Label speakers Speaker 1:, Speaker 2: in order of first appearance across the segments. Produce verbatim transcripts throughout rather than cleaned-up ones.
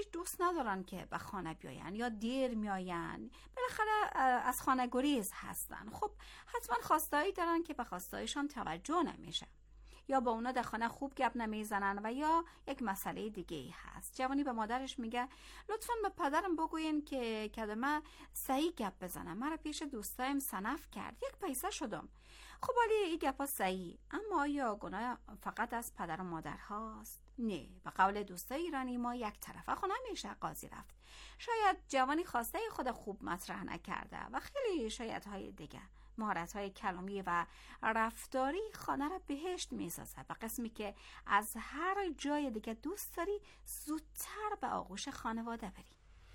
Speaker 1: هیچ دوست ندارن که به خانه بیاین یا دیر میاین، بالاخره از خانه گریز هستن. خب حتما خواستایی دارن که به خواستایشان توجه نمیشه، یا با اونا در خانه خوب گپ نمیزنن و یا یک مسئله دیگه ای هست. جوانی به مادرش میگه لطفاً به پدرم بگوین که کدمه صحیح گپ بزنم، مرا پیش دوستایم صنف کرد، یک پیسه شدم. خب ولی این گپا صحیح، اما آیا گناه فقط از پدر و مادر هاست؟ نه، به قول دوستای ایرانی ما یک طرفه خو نمیشه قاضی رفت. شاید جوانی خواسته خود خوب مطرح نکرده و خیلی شاید های دیگه، مهارت های کلامی و رفتاری خانه را بهشت میسازه، به قسمی که از هر جای دیگه دوست داری زودتر به آغوش خانواده بری.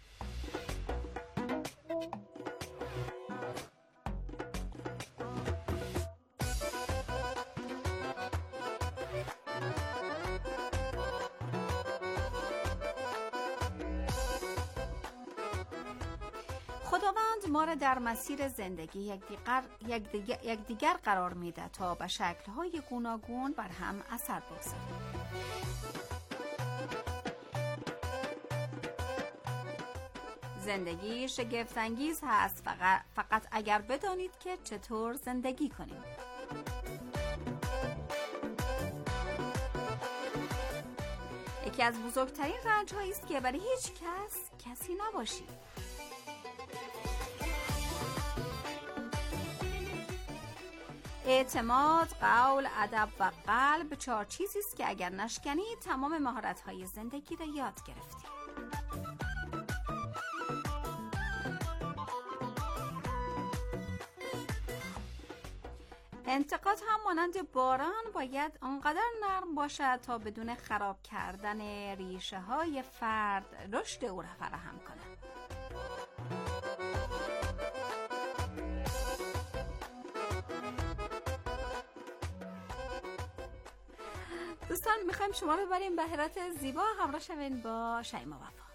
Speaker 1: خداوند ما را در مسیر زندگی یک دیگر, یک دیگر, یک دیگر قرار میده تا به شکل‌های گوناگون بر هم اثر بگذاریم. زندگی شگفت‌انگیز هست، فقط, فقط اگر بدانید که چطور زندگی کنیم. یکی از بزرگترین رنج‌هایی است که برای هیچ کس کسی نباشی. اعتماد، قول، ادب و قلب چهار چیزی است که اگر نشکنی تمام مهارت‌های زندگی را یاد گرفتی. انتقاد هم مانند باران باید آنقدر نرم باشد تا بدون خراب کردن ریشه های فرد رشد او را فراهم کند. دوستان میخوایم شما رو ببریم به هرات زیبا، همراه شوین با شیما وفا.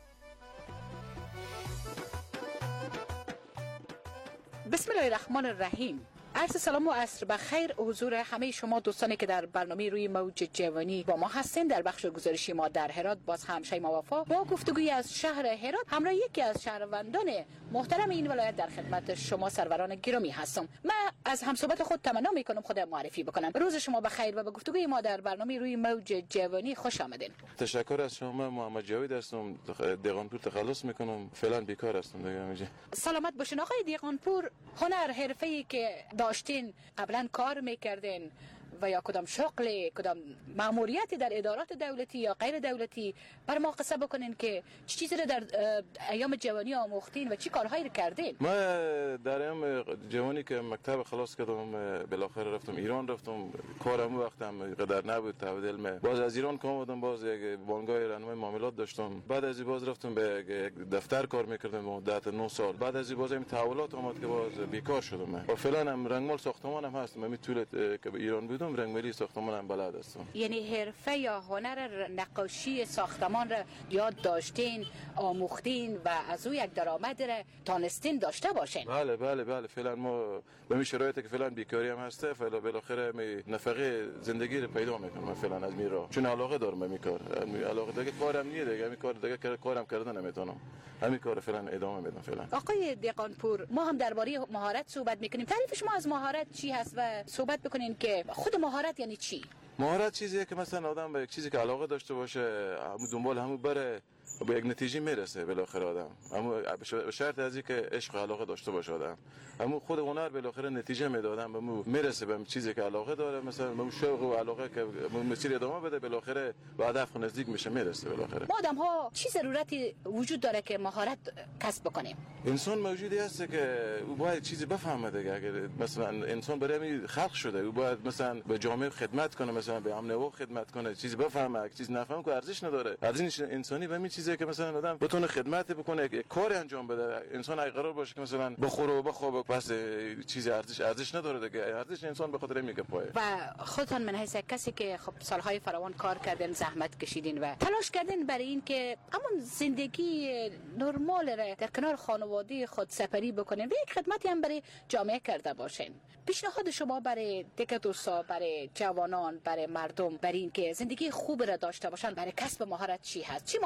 Speaker 2: بسم الله الرحمن الرحیم. عرض سلام و عصر بخیر حضور همه شما دوستانی که در برنامه روی موج جوانی با ما هستین. در بخش گزارشی ما در هرات باز هم شیما وفا با گفتگوی از شهر هرات همراه یکی از شهروندان محترم این ولایت در خدمت شما سروران گرامی هستم. من از همصحبت خود تمنا میکنم خودم معرفی بکنم. روز شما بخیر و به گفتگوی ما در برنامه روی موج جوانی خوش آمدین.
Speaker 3: تشکر از شما. محمد جاوید هستم، دیغانپور تخلص میکنم، فعلا بیکار هستم دیگه اینجا.
Speaker 2: سلامت باشین آقای دیغانپور. هنر حرفه‌ای که داشتین قبلا کار میکردین و یا کدام شغل کدام مأموریتی در ادارات دولتی یا غیر دولتی بر ما قصه بکنین که چه چیزی رو در ایام جوانی آموختین و چی کارهایی رو کردین؟
Speaker 3: ما در ایام جوانی که مکتب خلاص کردم بالاخره رفتم ایران، رفتم کارم وقتم قدر نبود تبدیل می باز از ایران کام بودم، باز یک بانگاه راهنمای معاملات داشتم. بعد از این باز رفتم به یک دفتر کار میکردم مدت نه سال. بعد از این باز این تحولات اومد که باز بیکار شدم. و فعلا هم رنگمال ساختمانم هستم. من طول که به ایران بودم رنگمالی ساختمانم بلد هستم.
Speaker 2: یعنی حرفه یا هنر نقاشی ساختمان را یاد داشتین، آموختین و از او یک درآمد را تانستین داشته باشین؟
Speaker 3: بله بله بله. فعلا ما به این شرایطی که فعلا بیکاری هم هسته، فعلا بالاخره می نفقه زندگی رو پیدا میکنم فعلا از میرا، چون علاقه دارم به این کار. علاقه دیگه کارم نیه دیگه، همین کار دیگه کارم کردن نمیتونم، همین کار فعلا ادامه میدم فعلا.
Speaker 2: آقای دیغانپور، ما هم درباره مهارت صحبت میکنیم. تعریف شما از مهارت چی هست و صحبت بکنین که خود مهارت یعنی چی؟
Speaker 3: مهارت چیزیه که مثلا آدم به یک چیزی که علاقه داشته باشه، همون دنبال همون بره و به یک نتیجه میرسه بالاخره آدم. اما به شرط از اینکه عشق و علاقه داشته باشه آدم. اما خود هنر بالاخره نتیجه میده آدم، به میرسه به چیزی که علاقه داره، مثلا به شوق و علاقه که مسیر ادامه بده، بالاخره به هدف نزدیک میشه، میرسه بالاخره.
Speaker 2: ما آدم ها چه ضرورتی وجود داره که مهارت کسب بکنیم؟
Speaker 3: انسان موجودی هست که او باید چیزی بفهمه دیگه. اگر مثلا انسان برای همین خلق شده، او باید مثلا به جامعه خدمت کنه، مثلا به امن و خدمت کنه، چیزی بفهمه، چیزی نفهمه که ارزش نداره. ارزش انسانی به همین چیزی که مثلا آدم بتونه خدمت بکنه، یک کار انجام بده. انسان اگه قرار باشه که مثلا بخوره و بخوابه پس چیزی ارزش ارزش نداره دیگه. ارزش انسان به خاطر میگه پای.
Speaker 2: و خودتون من حیث کسی که خب سالهای فراوان کار کردین، زحمت کشیدین و تلاش کردین برای این که همون زندگی نرمال را در کنار خانواده خود سپری بکنین و یک خدمتی هم برای جامعه کرده باشین. پیشنهاد شما برای دیگه دوستا، برای جوانان، برای مردم برای این که زندگی خوب را داشته باشن برای کسب مهارت چی هست؟ چی مهارت‌هایی را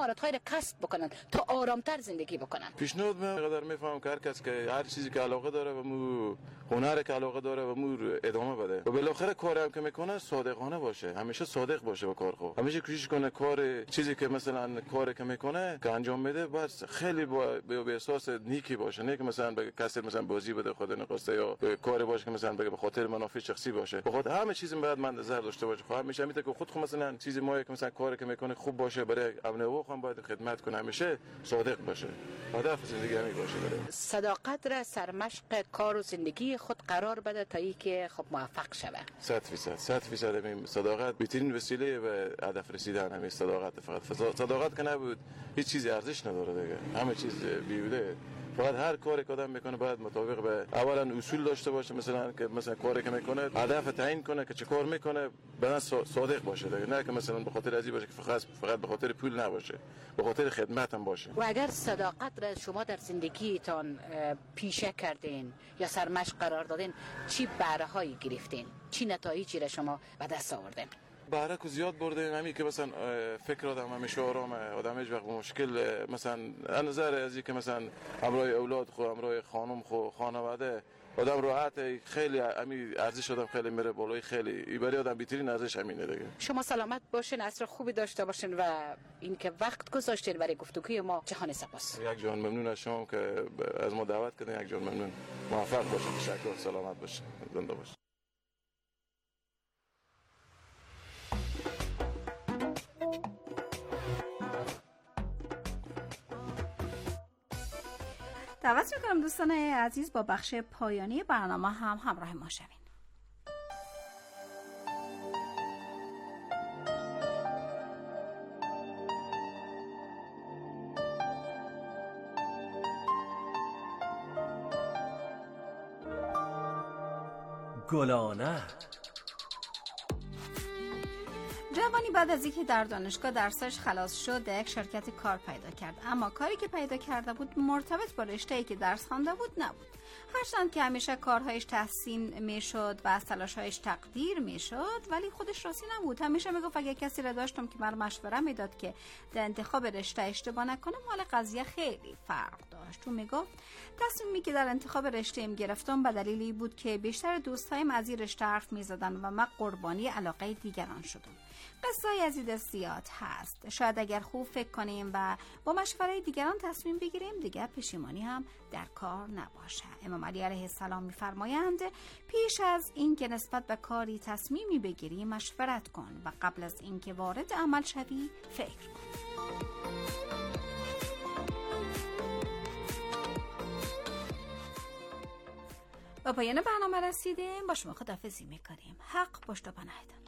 Speaker 2: کسب بکنن تا آرامتر زندگی بکنن؟
Speaker 3: پیشنهاد من قدر میفهمم که هر کس که هر چیزی که علاقه داره و مو هنر که علاقه داره و مو ادامه بده و بالاخره کاری هم که میکنه صادقانه باشه، همیشه صادق باشه با کار خود، همیشه کوشش کنه کار چیزی که مثلا کاری که میکنه که انجام میده بس خیلی با به احساس نیکی باشه، نه که مثلا به کسی مثلا بازی بده خود نخواسته یا کاری باشه که مثلا به خاطر منافع شخصی باشه. بخاطر همه چیز باید من نظر داشته باشه. خب همیشه میگه که خود خود مثلا چیزی ما که مثلا کاری که میکنه خوب باشه برای امن و خود باید خدمت کنه، همیشه صادق باشه. هدف زندگی همین باشه. برای
Speaker 2: صداقت را سرمشق کار و زندگی خود قرار بده تا اینکه خب موفق شوه.
Speaker 3: صد درصد صد درصد همین صداقت بهترین وسیله به هدف رسیدن همین صداقت. فقط صداقت که نبود هیچ چیزی ارزش نداره دیگه، همه چیز بیهوده. فقط هر کاری که آدم میکنه باید مطابق به اولا اصول داشته باشه، مثلا که مثلا کاری که میکنه هدف تعیین کنه که چه کار میکنه، بعد صادق باشه دیگه، نه که مثلا به خاطر ازی باشه که فقط فقط به خاطر پول نباشه، به خاطر خدمت هم باشه.
Speaker 2: و اگر صداقت را شما در زندگیتان پیشه کردین یا سرمشق قرار دادین، چی بهره هایی گرفتین؟ چی نتایجی را شما به دست آوردین؟
Speaker 3: بهره که زیاد بردیم، همین که مثلا فکر آدم همیشه آرامه، آدم هیچ وقت مشکل مثلا نظر ازی که مثلا همراه اولاد خو همراه خانم خو خانواده آدم راحت، خیلی همین ارزش آدم خیلی میره بالای، خیلی ای برای آدم بهترین ارزش همینه دیگه.
Speaker 2: شما سلامت باشین، عصر خوبی داشته باشین و اینکه وقت گذاشتین برای گفتگوی ما. جهان سپاس.
Speaker 3: یک جان ممنون از شما که از ما دعوت کردین. یک جان ممنون. موفق باشین. تشکر. سلامت باشین. زنده باشین.
Speaker 1: دعوت میکنم دوستان عزیز با بخش پایانی برنامه هم همراه ما شوین.
Speaker 4: گلانه
Speaker 1: جوانی بعد از اینکه در دانشگاه درسش خلاص شد در یک شرکت کار پیدا کرد، اما کاری که پیدا کرده بود مرتبط با رشته‌ای که درس خوانده بود نبود. هرچند که همیشه کارهایش تحسین میشد و از تلاشهایش تقدیر میشد، ولی خودش راضی نبود. همیشه میگفت اگه کسی را داشتم که من مشوره میداد که در انتخاب رشته اشتباه نکنم، حال قضیه خیلی فرق داشت. تو میگفت تصمیمی که در انتخاب رشته‌ام گرفتم به دلیلی بود که بیشتر دوستایم از این رشته حرف میزدن و من قربانی علاقه دیگران شدم. قصه‌ای از این زیاد هست. شاید اگر خوب فکر کنیم و با مشوره دیگران تصمیم بگیریم دیگر پشیمانی هم در کار نباشه. امام علی علیه السلام می‌فرمایند پیش از اینکه نسبت به کاری تصمیمی بگیری مشورت کن و قبل از اینکه وارد عمل شوی فکر کن. با پایان برنامه رسیدیم. با شما خداحافظی می‌کنیم. حق پشت و پناهتان.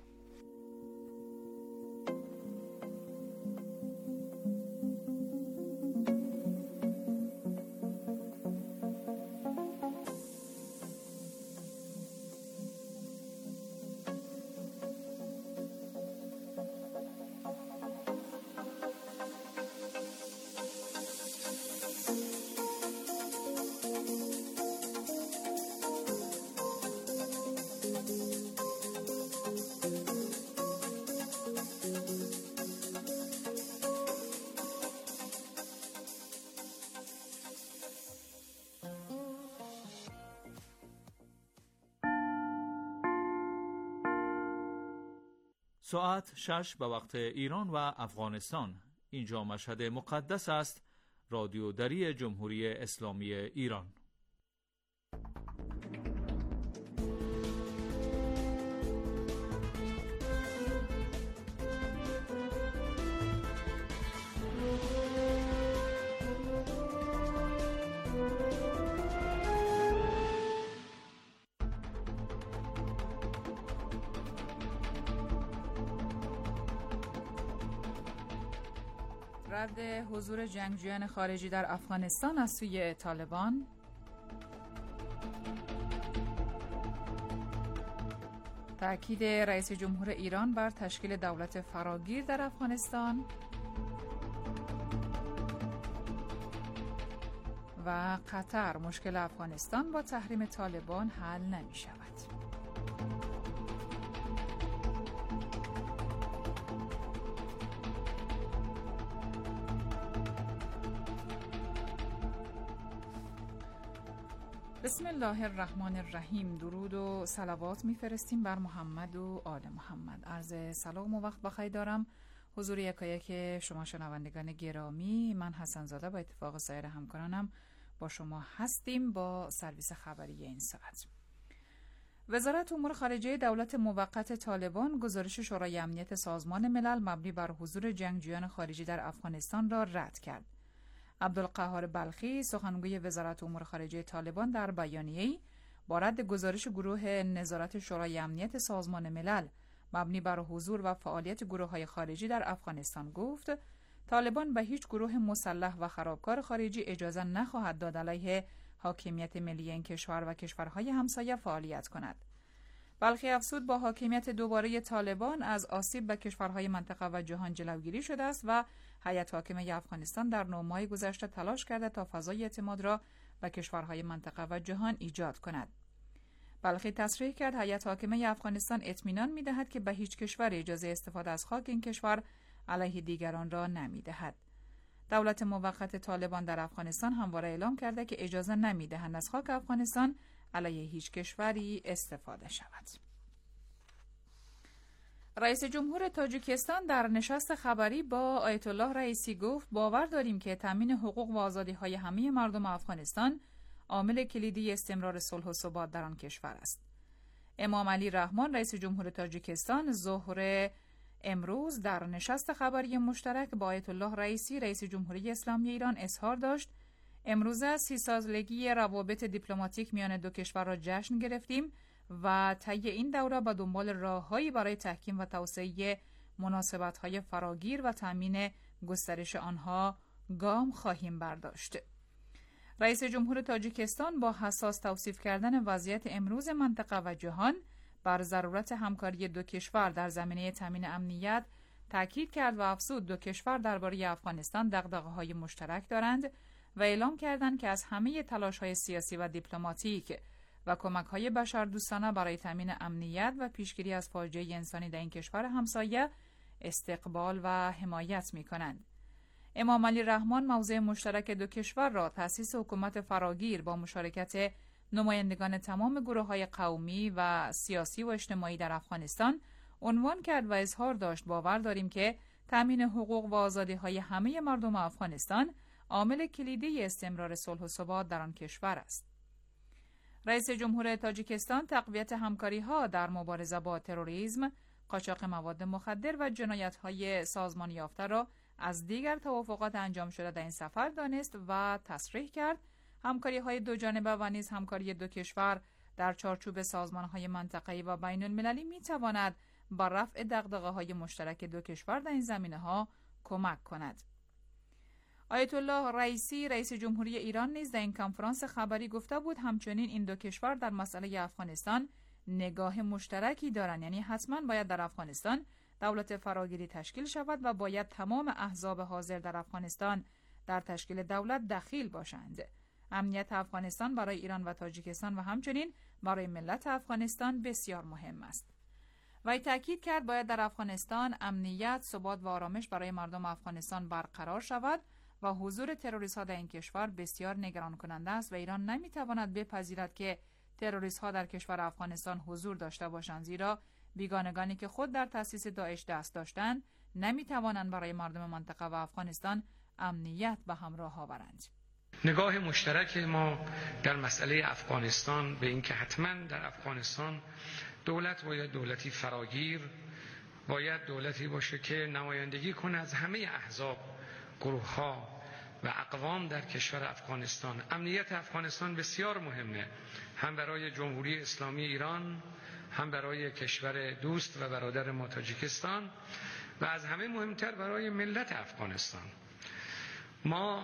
Speaker 4: ساعت شش به وقت ایران و افغانستان. اینجا مشهد مقدس است. رادیو دری جمهوری اسلامی ایران.
Speaker 5: رد حضور جنگجویان خارجی در افغانستان از سوی طالبان، تأکید رئیس جمهور ایران بر تشکیل دولت فراگیر در افغانستان و قطر مشکل افغانستان با تحریم طالبان حل نمی شود. بسم الله الرحمن الرحیم. درود و صلوات میفرستیم بر محمد و آل محمد. عرض سلام و وقت بخیر دارم حضور یکایک شما شنوندگان گرامی. من حسن زاده با اتفاق سایر همکارانم با شما هستیم با سرویس خبری این ساعت. وزارت امور خارجه دولت موقت طالبان گزارش شورای امنیت سازمان ملل مبنی بر حضور جنگجویان خارجی در افغانستان را رد کرد. عبدالقهار بلخی سخنگوی وزارت امور خارجه طالبان در بیانیه‌ای با رد گزارش گروه نظارت شورای امنیت سازمان ملل مبنی بر حضور و فعالیت گروه‌های خارجی در افغانستان گفت طالبان به هیچ گروه مسلح و خرابکار خارجی اجازه نخواهد داد علیه حاکمیت ملی این کشور و کشورهای همسایه فعالیت کند. بلخی افزود با حاکمیت دوباره طالبان از آسیب به کشورهای منطقه و جهان جلوگیری شده است و هیئت حاکمه افغانستان در نه ماه گذشته تلاش کرده تا فضای اعتماد را به کشورهای منطقه و جهان ایجاد کند. بلخی تصریح کرد هیئت حاکمه افغانستان اطمینان می‌دهد که به هیچ کشور اجازه استفاده از خاک این کشور علیه دیگران را نمی‌دهد. دولت موقت طالبان در افغانستان همواره اعلام کرده که اجازه نمی‌دهند از خاک افغانستان علیه هیچ کشوری استفاده شود. رئیس جمهور تاجیکستان در نشست خبری با آیت الله رئیسی گفت باور داریم که تامین حقوق و آزادی‌های همه مردم افغانستان عامل کلیدی استمرار صلح و ثبات در آن کشور است. امام علی رحمان رئیس جمهور تاجیکستان ظهر امروز در نشست خبری مشترک با آیت الله رئیسی رئیس جمهوری اسلامی ایران اظهار داشت امروزه سی سالگی روابط دیپلماتیک میان دو کشور را جشن گرفتیم و طی این دوره به دنبال راههایی برای تحکیم و توسعه مناسبت‌های فراگیر و تامین گسترش آنها گام خواهیم برداشت. رئیس جمهور تاجیکستان با حساس توصیف کردن وضعیت امروز منطقه و جهان بر ضرورت همکاری دو کشور در زمینه تامین امنیت تاکید کرد و افزود دو کشور درباره افغانستان دغدغه‌های مشترک دارند و اعلام کردند که از همه تلاش‌های سیاسی و دیپلماتیک و کمک‌های بشردوستانه برای تامین امنیت و پیشگیری از فاجعه انسانی در این کشور همسایه استقبال و حمایت می‌کنند. امام علی رحمان موضع مشترک دو کشور را تأسیس حکومت فراگیر با مشارکت نمایندگان تمام گروه‌های قومی و سیاسی و اجتماعی در افغانستان عنوان کرد و اظهار داشت باور داریم که تامین حقوق و آزادی‌های همه مردم افغانستان عامل کلیدی استمرار صلح و ثبات در آن کشور است. رئیس جمهور تاجیکستان تقویت همکاری‌ها در مبارزه با تروریسم، قاچاق مواد مخدر و جنایت‌های سازمان یافته را از دیگر توافقات انجام شده در این سفر دانست و تصریح کرد همکاری‌های دو جانبه و نیز همکاری دو کشور در چارچوب سازمان‌های منطقه‌ای و بین‌المللی می‌تواند با رفع دغدغه‌های مشترک دو کشور در این زمینه‌ها کمک کند. آیت الله رئیسی رئیس جمهوری ایران نیز در این کنفرانس خبری گفته بود همچنین این دو کشور در مسئله افغانستان نگاه مشترکی دارند، یعنی حتما باید در افغانستان دولت فراگیری تشکیل شود و باید تمام احزاب حاضر در افغانستان در تشکیل دولت دخیل باشند. امنیت افغانستان برای ایران و تاجیکستان و همچنین برای ملت افغانستان بسیار مهم است. وی تاکید کرد باید در افغانستان امنیت، ثبات و آرامش برای مردم افغانستان برقرار شود و حضور تروریست‌ها در این کشور بسیار نگران کننده است و ایران نمی‌تواند بپذیرد که تروریست‌ها در کشور افغانستان حضور داشته باشند، زیرا بیگانگانی که خود در تأسیس داعش دست داشتند نمی‌توانند برای مردم منطقه و افغانستان امنیت به همراه آورند.
Speaker 6: نگاه مشترک ما در مسئله افغانستان به این که حتما در افغانستان دولت باید دولتی فراگیر، باید دولتی باشه که نمایندگی کنه از همه احزاب، گروه‌ها و اقوام در کشور افغانستان. امنیت افغانستان بسیار مهمه، هم برای جمهوری اسلامی ایران، هم برای کشور دوست و برادر ما تاجیکستان و از همه مهمتر برای ملت افغانستان. ما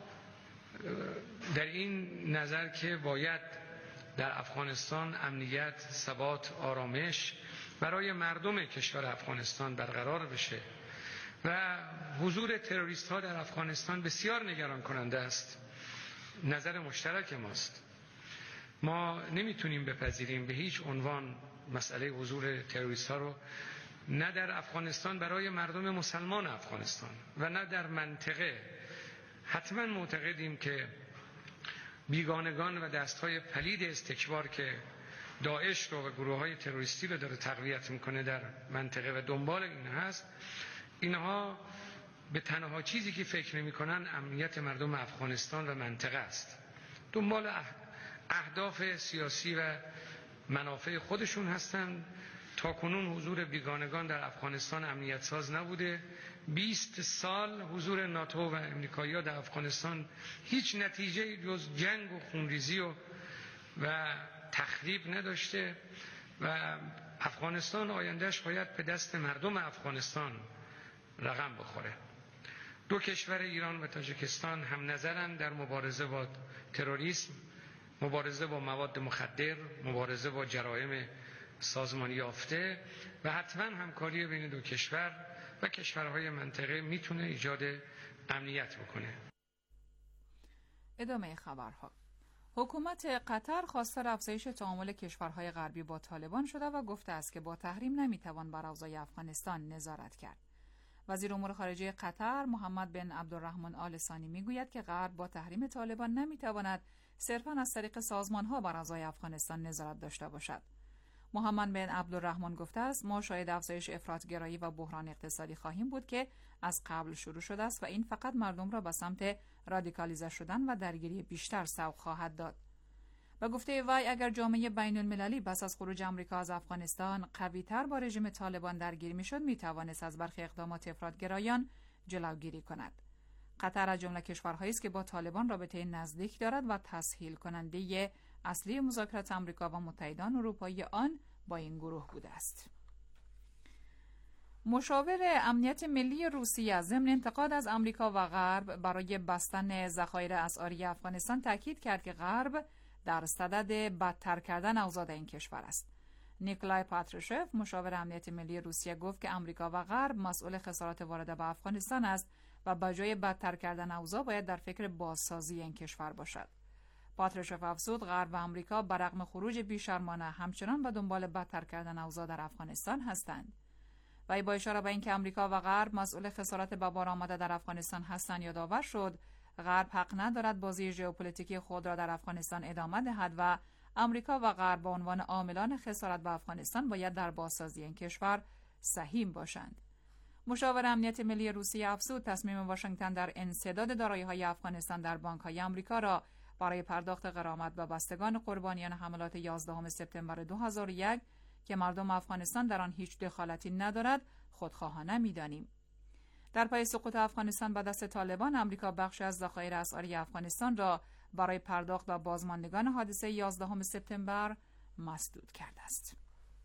Speaker 6: در این نظر که باید در افغانستان امنیت، ثبات، آرامش برای مردم کشور افغانستان برقرار بشه و حضور تروریست ها در افغانستان بسیار نگران کننده است. نظر مشترک ماست. ما نمیتونیم بپذیریم به هیچ عنوان مسئله حضور تروریست ها رو، نه در افغانستان برای مردم مسلمان افغانستان و نه در منطقه. حتما معتقدیم که بیگانگان و دستهای پلید استکبار که داعش رو و گروه های تروریستی رو داره تقویت میکنه در منطقه و دنبال این هست، اینها به تنها چیزی که فکر نمیکنن امنیت مردم افغانستان و منطقه است. دنبال اهداف سیاسی و منافع خودشون هستند. تا کنون حضور بیگانگان در افغانستان امنیت ساز نبوده. بیست سال حضور ناتو و امریکایی‌ها در افغانستان هیچ نتیجه جز جنگ و خونریزی و و تخریب نداشته و افغانستان آیندهش باید به دست مردم افغانستان رقم بخوره. دو کشور ایران و تاجیکستان هم نظرند در مبارزه با تروریسم، مبارزه با مواد مخدر، مبارزه با جرایم سازمانی یافته و حتما همکاری بین دو کشور و کشورهای منطقه میتونه ایجاد امنیت بکنه.
Speaker 5: ادامه خبرها. حکومت قطر خواستار افزایش تعامل کشورهای غربی با طالبان شده و گفته است که با تحریم نمیتوان بر اوضاع افغانستان نظارت کرد. وزیر امور خارجه قطر محمد بن عبدالرحمن آل ثانی میگوید که غرب با تحریم طالبان نمیتواند صرفاً از طریق سازمانها بر اوضاع افغانستان نظارت داشته باشد. محمد بن عبدالرحمن گفته است ما شاهد افزایش افراطگرایی و بحران اقتصادی خواهیم بود که از قبل شروع شده است و این فقط مردم را به سمت رادیکالیزه شدن و درگیری بیشتر سوق خواهد داد. و گفته وی اگر جامعه بین المللی پس از خروج آمریکا از افغانستان قوی‌تر با رژیم طالبان درگیر می‌شد می‌توانست از برخی اقدامات افراطگرایان جلوگیری کند. قطر از جمله کشورهایی است که با طالبان رابطه نزدیک دارد و تسهیل کننده اصلی مذاکرات آمریکا و متحدان اروپایی آن با این گروه بوده است. مشاور امنیت ملی روسیه ضمن انتقاد از آمریکا و غرب برای بستن ذخایر اسعاری افغانستان تاکید کرد که غرب در صدد بدتر کردن اوضاع این کشور است. نیکولای پاتروشف مشاور امنیت ملی روسیه گفت که آمریکا و غرب مسئول خسارات وارده به افغانستان است و بجای بدتر کردن اوضاع باید در فکر بازسازی این کشور باشد. پاتروشف افزود غرب و آمریکا برغم خروج بیشرمانه همچنان به دنبال بدتر کردن اوضاع در افغانستان هستند. و با اشاره به اینکه آمریکا و غرب مسئول خسارات به بار آمده در افغانستان هستند یادآور شد غرب حق ندارد بازی ژئوپلیتیکی خود را در افغانستان ادامه دهد و آمریکا و غرب به عنوان عاملان خسارت به افغانستان باید در بازسازی این کشور سهیم باشند. مشاور امنیت ملی روسیه افزود تصمیم واشنگتن در انسداد دارایی‌های افغانستان در بانک‌های آمریکا را برای پرداخت غرامت به بستگان قربانیان حملات یازدهم سپتامبر دو هزار و یک که مردم افغانستان در آن هیچ دخالتی ندارد خودخواهانه می‌دانیم. در پای سقوط افغانستان به دست طالبان آمریکا بخشی از ذخایر اسعاری افغانستان را برای پرداخت به بازماندگان حادثه یازدهم سپتامبر مسدود کرده است.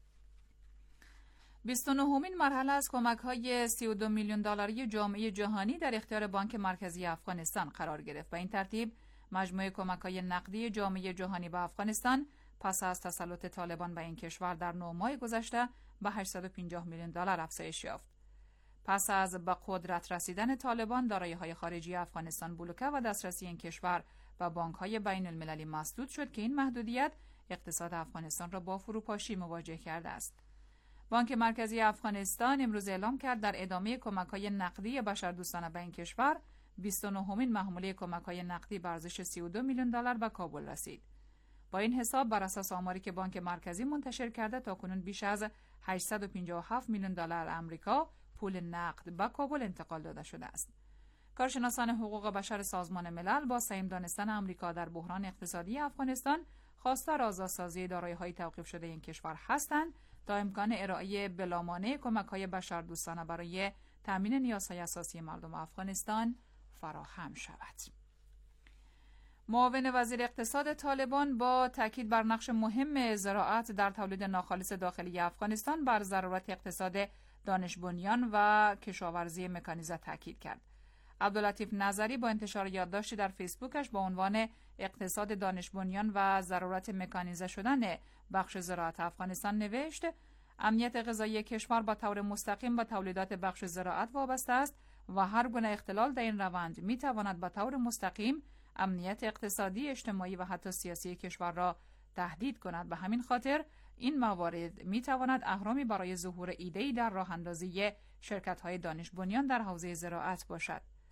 Speaker 5: بیست و نهمین مرحله از کمک‌های سی و دو میلیون دلاری جامعه جهانی در اختیار بانک مرکزی افغانستان قرار گرفت. به این ترتیب مجموع کمک‌های نقدی جامعه جهانی به افغانستان پس از تسلط طالبان به این کشور در نه ماه گذشته به هشتصد و پنجاه میلیون دلار افزایش یافت. پس از به قدرت رسیدن طالبان دارایی‌های خارجی افغانستان بلوکه و دسترسی این کشور به بانک‌های بین المللی مسدود شد که این محدودیت اقتصاد افغانستان را با فروپاشی مواجه کرده است. بانک مرکزی افغانستان امروز اعلام کرد در ادامه کمک‌های نقدی بشردوستانه به این کشور بیست و نهمین محموله کمک‌های نقدی به ارزش سی و دو میلیون دلار به کابل رسید. با این حساب بر اساس آماری که بانک مرکزی منتشر کرده تاکنون بیش از هشتصد و پنجاه و هفت میلیون دلار آمریکا پول نقد به کابل انتقال داده شده است. کارشناسان حقوق بشر سازمان ملل با سهم دانستن آمریکا در بحران اقتصادی افغانستان خواستار آزادسازی دارایی‌های توقیف شده این کشور هستند تا امکان ارائه بلامانع کمک‌های بشردوستانه برای تامین نیازهای اساسی مردم افغانستان فراهم شود. معاون وزیر اقتصاد طالبان با تاکید بر نقش مهم زراعت در تولید ناخالص داخلی افغانستان بر ضرورت اقتصاد دانش بنیان و کشاورزی مکانیزه تاکید کرد. عبداللطیف نظری با انتشار یادداشتی در فیسبوکش با عنوان اقتصاد دانش بنیان و ضرورت مکانیزه شدن بخش زراعت افغانستان نوشت: امنیت غذایی کشور با طور مستقیم به تولیدات بخش زراعت وابسته است و هر گونه اختلال در این روند می تواند به طور مستقیم امنیت اقتصادی، اجتماعی و حتی سیاسی کشور را تهدید کند. به همین خاطر این موارد می تواند اهرامی برای ظهور ایده‌ای در راه اندازی شرکت‌های دانش بنیان در حوزه زراعت باشد.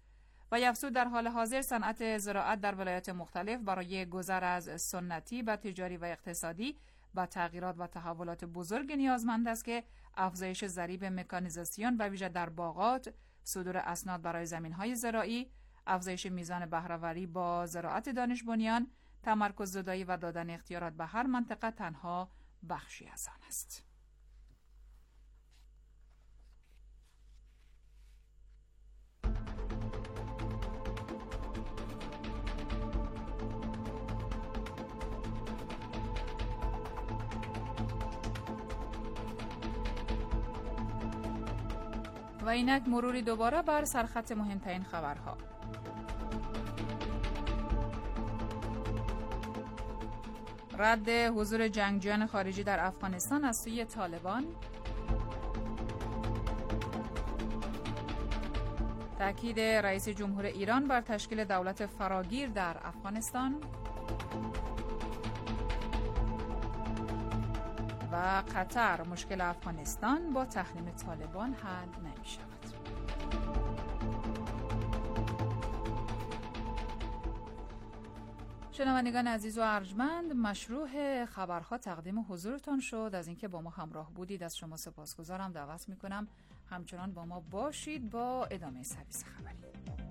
Speaker 5: و افزود در حال حاضر صنعت زراعت در ولایات مختلف برای گذر از سنتی به تجاری و اقتصادی با تغییرات و تحولات بزرگ نیازمند است که افزایش ضریب مکانیزاسیون و ویژه در باغات، صدور اسناد برای زمین‌های زراعی، افزایش میزان بهره‌وری با زراعت دانش بنیان، تمرکز زدایی و دادن اختیارات به هر منطقه تنها بخشی از آن است. و اینک مروری دوباره بر سرخط مهمترین خبرها. رد حضور جنگجویان خارجی در افغانستان از سوی طالبان، تاکید رئیس جمهور ایران بر تشکیل دولت فراگیر در افغانستان و قطر مشکل افغانستان با تحریم طالبان حل نمی شود. شنوندگان عزیز و ارجمند، مشروع خبرها تقدیم حضورتان شد. از اینکه با ما همراه بودید از شما سپاسگزارم. دعوت میکنم همچنان با ما باشید با ادامه سرویس خبری.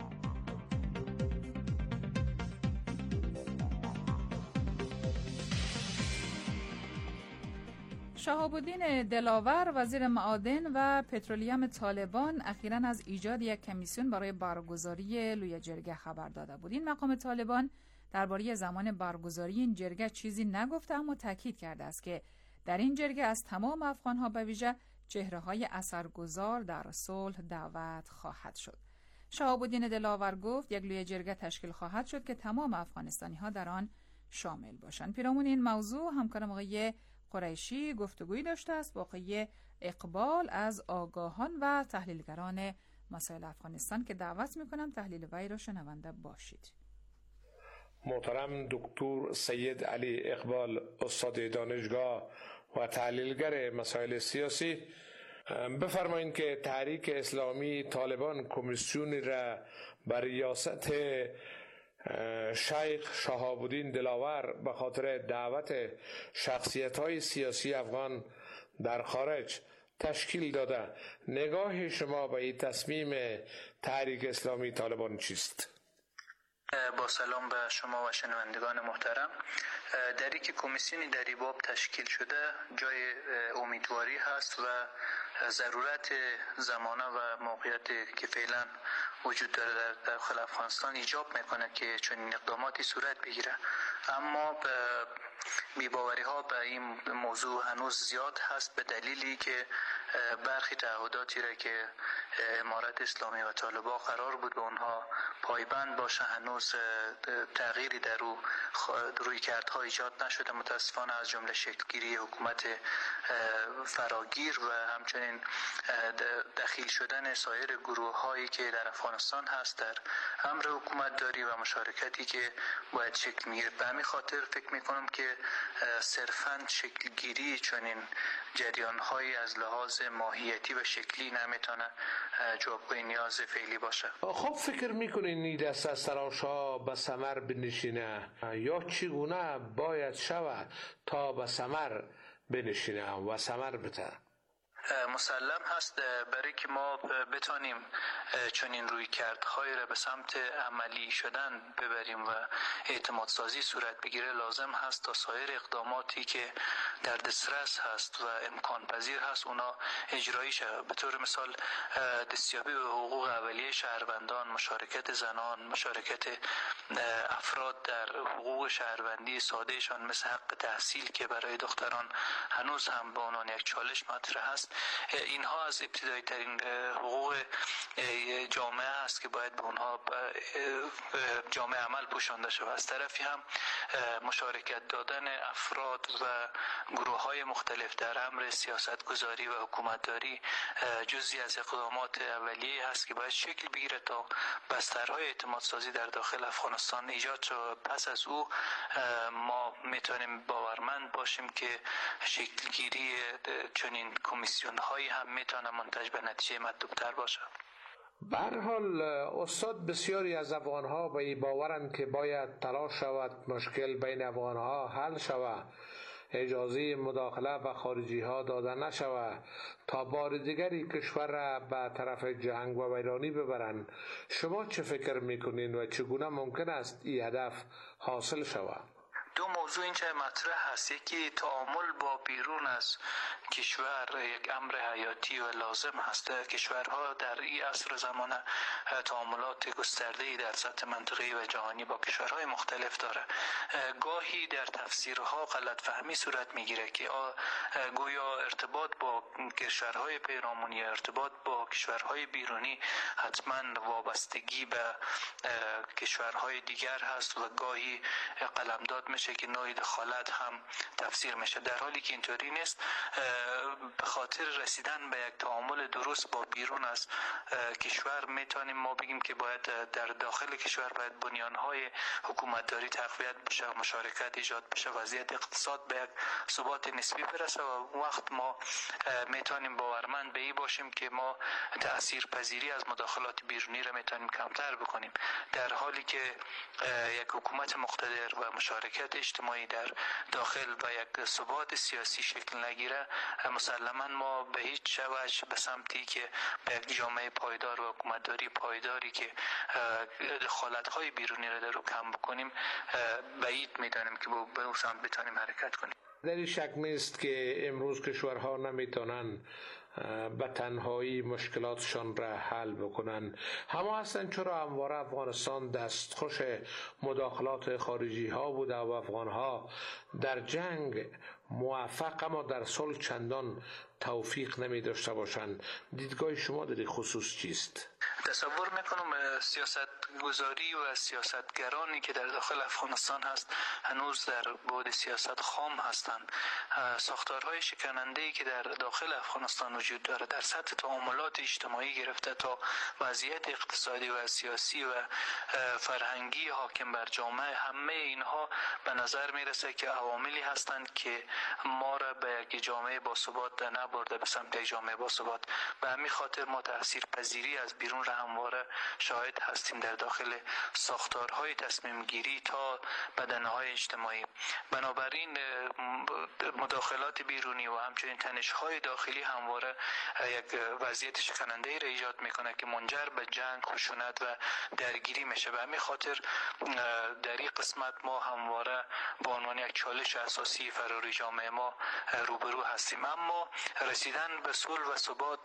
Speaker 5: شهاب الدین دلاور وزیر معادن و پترولیوم طالبان اخیراً از ایجاد یک کمیسیون برای برگزاری لوی جرگه خبر داده بود. این مقام طالبان درباره زمان برگزاری این جرگه چیزی نگفته، اما تاکید کرده است که در این جرگه از تمام افغان‌ها به ویژه چهره‌های اثرگذار در صلح دعوت خواهد شد. شهاب الدین دلاور گفت یک لوی جرگه تشکیل خواهد شد که تمام افغانستانی‌ها در آن شامل باشند. پیرامون این موضوع همکارم آقای قریشی گفتگویی داشته است با آقای اقبال از آگاهان و تحلیلگران مسائل افغانستان که دعوت می‌کنم تحلیل وی را شنونده باشید.
Speaker 7: محترم دکتر سید علی اقبال، استاد دانشگاه و تحلیلگر مسائل سیاسی، بفرمایید که تحریک اسلامی طالبان کمیسیونی را بر ریاست شیخ شهاب الدین دلاور به خاطر دعوت شخصیت‌های سیاسی افغان در خارج تشکیل داده. نگاه شما به این تصمیم تحریک اسلامی طالبان چیست؟
Speaker 8: با سلام به شما و شنوندگان محترم. در اینکه کمیسیونی در این باب تشکیل شده جای امیدواری هست و ضرورت زمانه و موقعیتی که فعلا وجود داره در داخل افغانستان ایجاب میکنه که چنین اقداماتی صورت بگیره، اما بی‌باوری ها به این موضوع هنوز زیاد هست به دلیلی که برخی تعهداتی را که امارت اسلامی و طالبان قرار بود به اونها پایبند باشه هنوز تغییری در رو روی کردها ایجاد نشده متاسفانه، از جمله شکلگیری حکومت فراگیر و همچنین دخیل شدن سایر گروه هایی که در افغانستان هست در امر حکومت داری و مشارکتی که باید شکل میگیره. به همین خاطر فکر میکنم که صرفاً شکلگیری چنین جریان هایی از لحاظ ماهیتی و شکلی نمیتونه جوابگوی نیاز فعلی باشه.
Speaker 7: خب فکر میکنین این دست از تراشا به ثمر بنشینه یا چگونه باید شود تا به ثمر بنشینه و ثمر بده؟
Speaker 8: مسلم هست برای که ما بتانیم چنین روی کردهای را به سمت عملی شدن ببریم و اعتماد سازی صورت بگیره لازم هست تا سایر اقداماتی که در دسترس هست و امکان پذیر هست اونا اجرایی شود. به طور مثال دستیابی به حقوق اولیه شهروندان، مشارکت زنان، مشارکت افراد در حقوق شهروندی سادهشان مثل حق تحصیل که برای دختران هنوز هم به عنوان یک چالش مطرح هست. اینها از ابتدایی ترین حقوق جامعه است که باید به اونها جامعه عمل پوشانده شود. از طرفی هم مشارکت دادن افراد و گروه های مختلف در امر سیاست گذاری و حکومت داری جزئی از اقدامات اولیه هست که باید شکل بگیره تا بسترهای اعتماد سازی در داخل افغانستان ایجاد شود. پس از او ما میتونیم باورمند باشیم که شکلگیری چنین کمیسیون هایی هم میتونه منتج به نتیجه مطلوب تر باشه.
Speaker 7: به هر حال استاد، بسیاری از افغانها به این باورند که باید تلاش شود مشکل بین افغانها حل شود، اجازه مداخله و خارجی ها داده نشود تا بار دیگری کشور را به طرف جنگ و ویرانی ببرند. شما چه فکر میکنین و چگونه ممکن است این هدف حاصل شود؟
Speaker 8: دو موضوع اینجا مطرح هست. یکی تعامل با بیرون از کشور یک امر حیاتی و لازم هست. کشورها در این عصر زمانه تعاملات گسترده‌ای در سطح منطقه‌ای و جهانی با کشورهای مختلف داره. گاهی در تفسیرها غلط فهمی صورت میگیره که گویا ارتباط با کشورهای پیرامونی، ارتباط با کشورهای بیرونی حتما وابستگی به کشورهای دیگر هست و گاهی قلمداد میشه که نوعی دخالت هم تفسیر میشه، در حالی که اینطوری نیست. به خاطر رسیدن به یک تعامل درست با بیرون از کشور میتونیم ما بگیم که باید در داخل کشور باید بنیانهای حکومتداری تقویت بشه، مشارکت ایجاد بشه، وضعیت اقتصاد به یک ثبات نسبی برسه و وقت ما میتونیم باورمند به این باشیم که ما تأثیر پذیری از مداخلات بیرونی را میتونیم کمتر بکنیم. در حالی که یک حکومت مقتدر و مشارکت اجتماعی در داخل و یک ثبات سیاسی شکل نگیره، مسلما ما به هیچ وجه به سمتی که به یک جامعه پایدار و حکومتداری پایداری که دخالت‌های بیرونی را در رو کم بکنیم بعید می‌دانیم که به اون سمت بتونیم حرکت کنیم.
Speaker 7: در این شک نیست که امروز کشورها نمیتونن به تنهایی مشکلاتشان را حل بکنن. همه هستن چرا همواره افغانستان دستخوش مداخلات خارجی ها بوده و افغان ها در جنگ موفق اما در صلح چندان توفیق نمی داشته باشند. دیدگاه شما در این خصوص چیست؟
Speaker 8: تصور میکنم سیاست گذاری و سیاستگرانی که در داخل افغانستان هست هنوز در بعد سیاست خام هستند. ساختارهای شکننده‌ای که در داخل افغانستان وجود داره در سطح تعاملات اجتماعی گرفته تا وضعیت اقتصادی و سیاسی و فرهنگی حاکم بر جامعه، همه اینها به نظر میرسه که عواملی هستند که ما را به یک جامعه باثبات نبرده به سمت یک جامعه باثبات. به همین خاطر ما تأثیر پذیری از بیرون را همواره شاهد هستیم در داخل ساختارهای تصمیم گیری تا بدنه‌های اجتماعی. بنابراین مداخلات بیرونی و همچنین تنش‌های داخلی همواره یک وضعیت شکننده‌ای را ایجاد میکنه که منجر به جنگ، خشونت و درگیری میشه. به همین خاطر در این قسمت ما همواره به عنوان یک چالش اساسی فراری جامعه ما روبرو هستیم. اما رسیدن به صلح و ثبات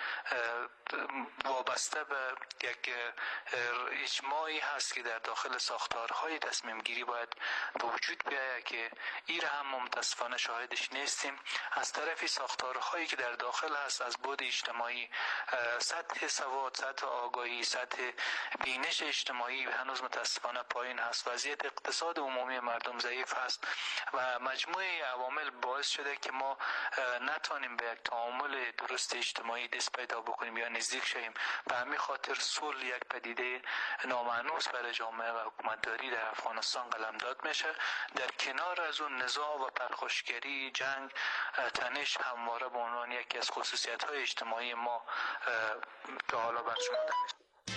Speaker 8: وابسته به یک اجماعی هست که در داخل ساختارهای تصمیم گیری باید به وجود بیاید که این را هم متاسفانه شاهدش نیستیم. از طرفی ساختارهایی که در داخل هست از بعد اجتماعی، سطح سواد، سطح آگاهی، سطح بینش اجتماعی هنوز متاسفانه پایین هست. وضعیت اقتصاد عمومی مردم ضعیف هست و مجموعه عوامل باعث شده که ما نتونیم به یک تعامل درست اجتماعی دست پیدا بکنیم یا نزدیک شویم. به همین خاطر صلح یک پدیده نامانوس برای جامعه و حکومتداری در افغانستان قلمداد میشه. در کنار از اون نزاع و پرخاشگری، جنگ، تنش همواره به عنوان یکی از خصوصیت‌های اجتماعی ما تا حالا برشمرده میشه.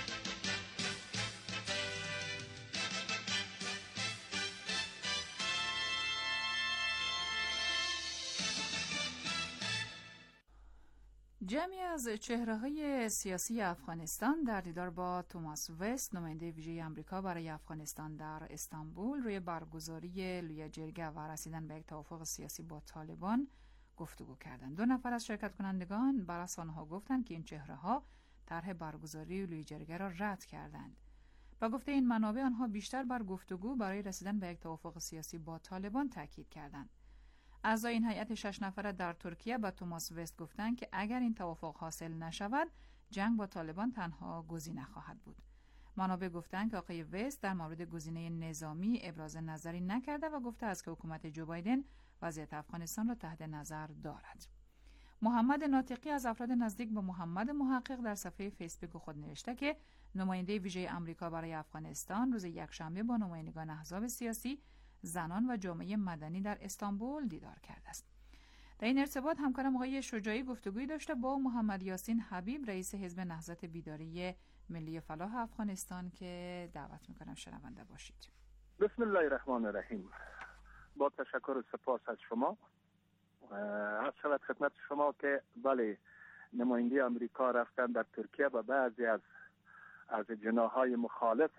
Speaker 5: جمعی از چهره‌های سیاسی افغانستان در دیدار با توماس وست، نماینده ویژه آمریکا برای افغانستان در استانبول، روی برگزاری لوی جرگه و رسیدن به یک توافق سیاسی با طالبان گفتگو کردند. دو نفر از شرکت کنندگان بر اساس آنها گفتند که این چهره‌ها طرح برگزاری لوی جرگه را رد کردند. با گفته این منابع، آنها بیشتر بر گفتگو برای رسیدن به یک توافق سیاسی با طالبان تاکید کردند. اعضای این هیئت شش نفره در ترکیه با توماس وست گفتند که اگر این توافق حاصل نشود، جنگ با طالبان تنها گزینه خواهد بود. منابع گفتند که آقای وست در مورد گزینه نظامی ابراز نظری نکرده و گفته است که حکومت جو بایدن وضعیت افغانستان را تحت نظر دارد. محمد ناطقی از افراد نزدیک به محمد محقق در صفحه فیسبوک خود نوشته که نماینده ویژه آمریکا برای افغانستان روز یکشنبه با نمایندگان احزاب سیاسی، زنان و جامعه مدنی در استانبول دیدار کرده است. در این ارتباط همکارم آقای شجاعی گفتگویی داشته با محمد یاسین حبیب، رئیس حزب نهضت بیداری ملی فلاح افغانستان که دعوت میکنم شنونده باشید.
Speaker 9: بسم الله الرحمن الرحیم. با تشکر و سپاس از شما. عرض شود خدمت شما که بله، نماینده امریکا رفتن در ترکیه و بعضی از از جناح‌های مخالف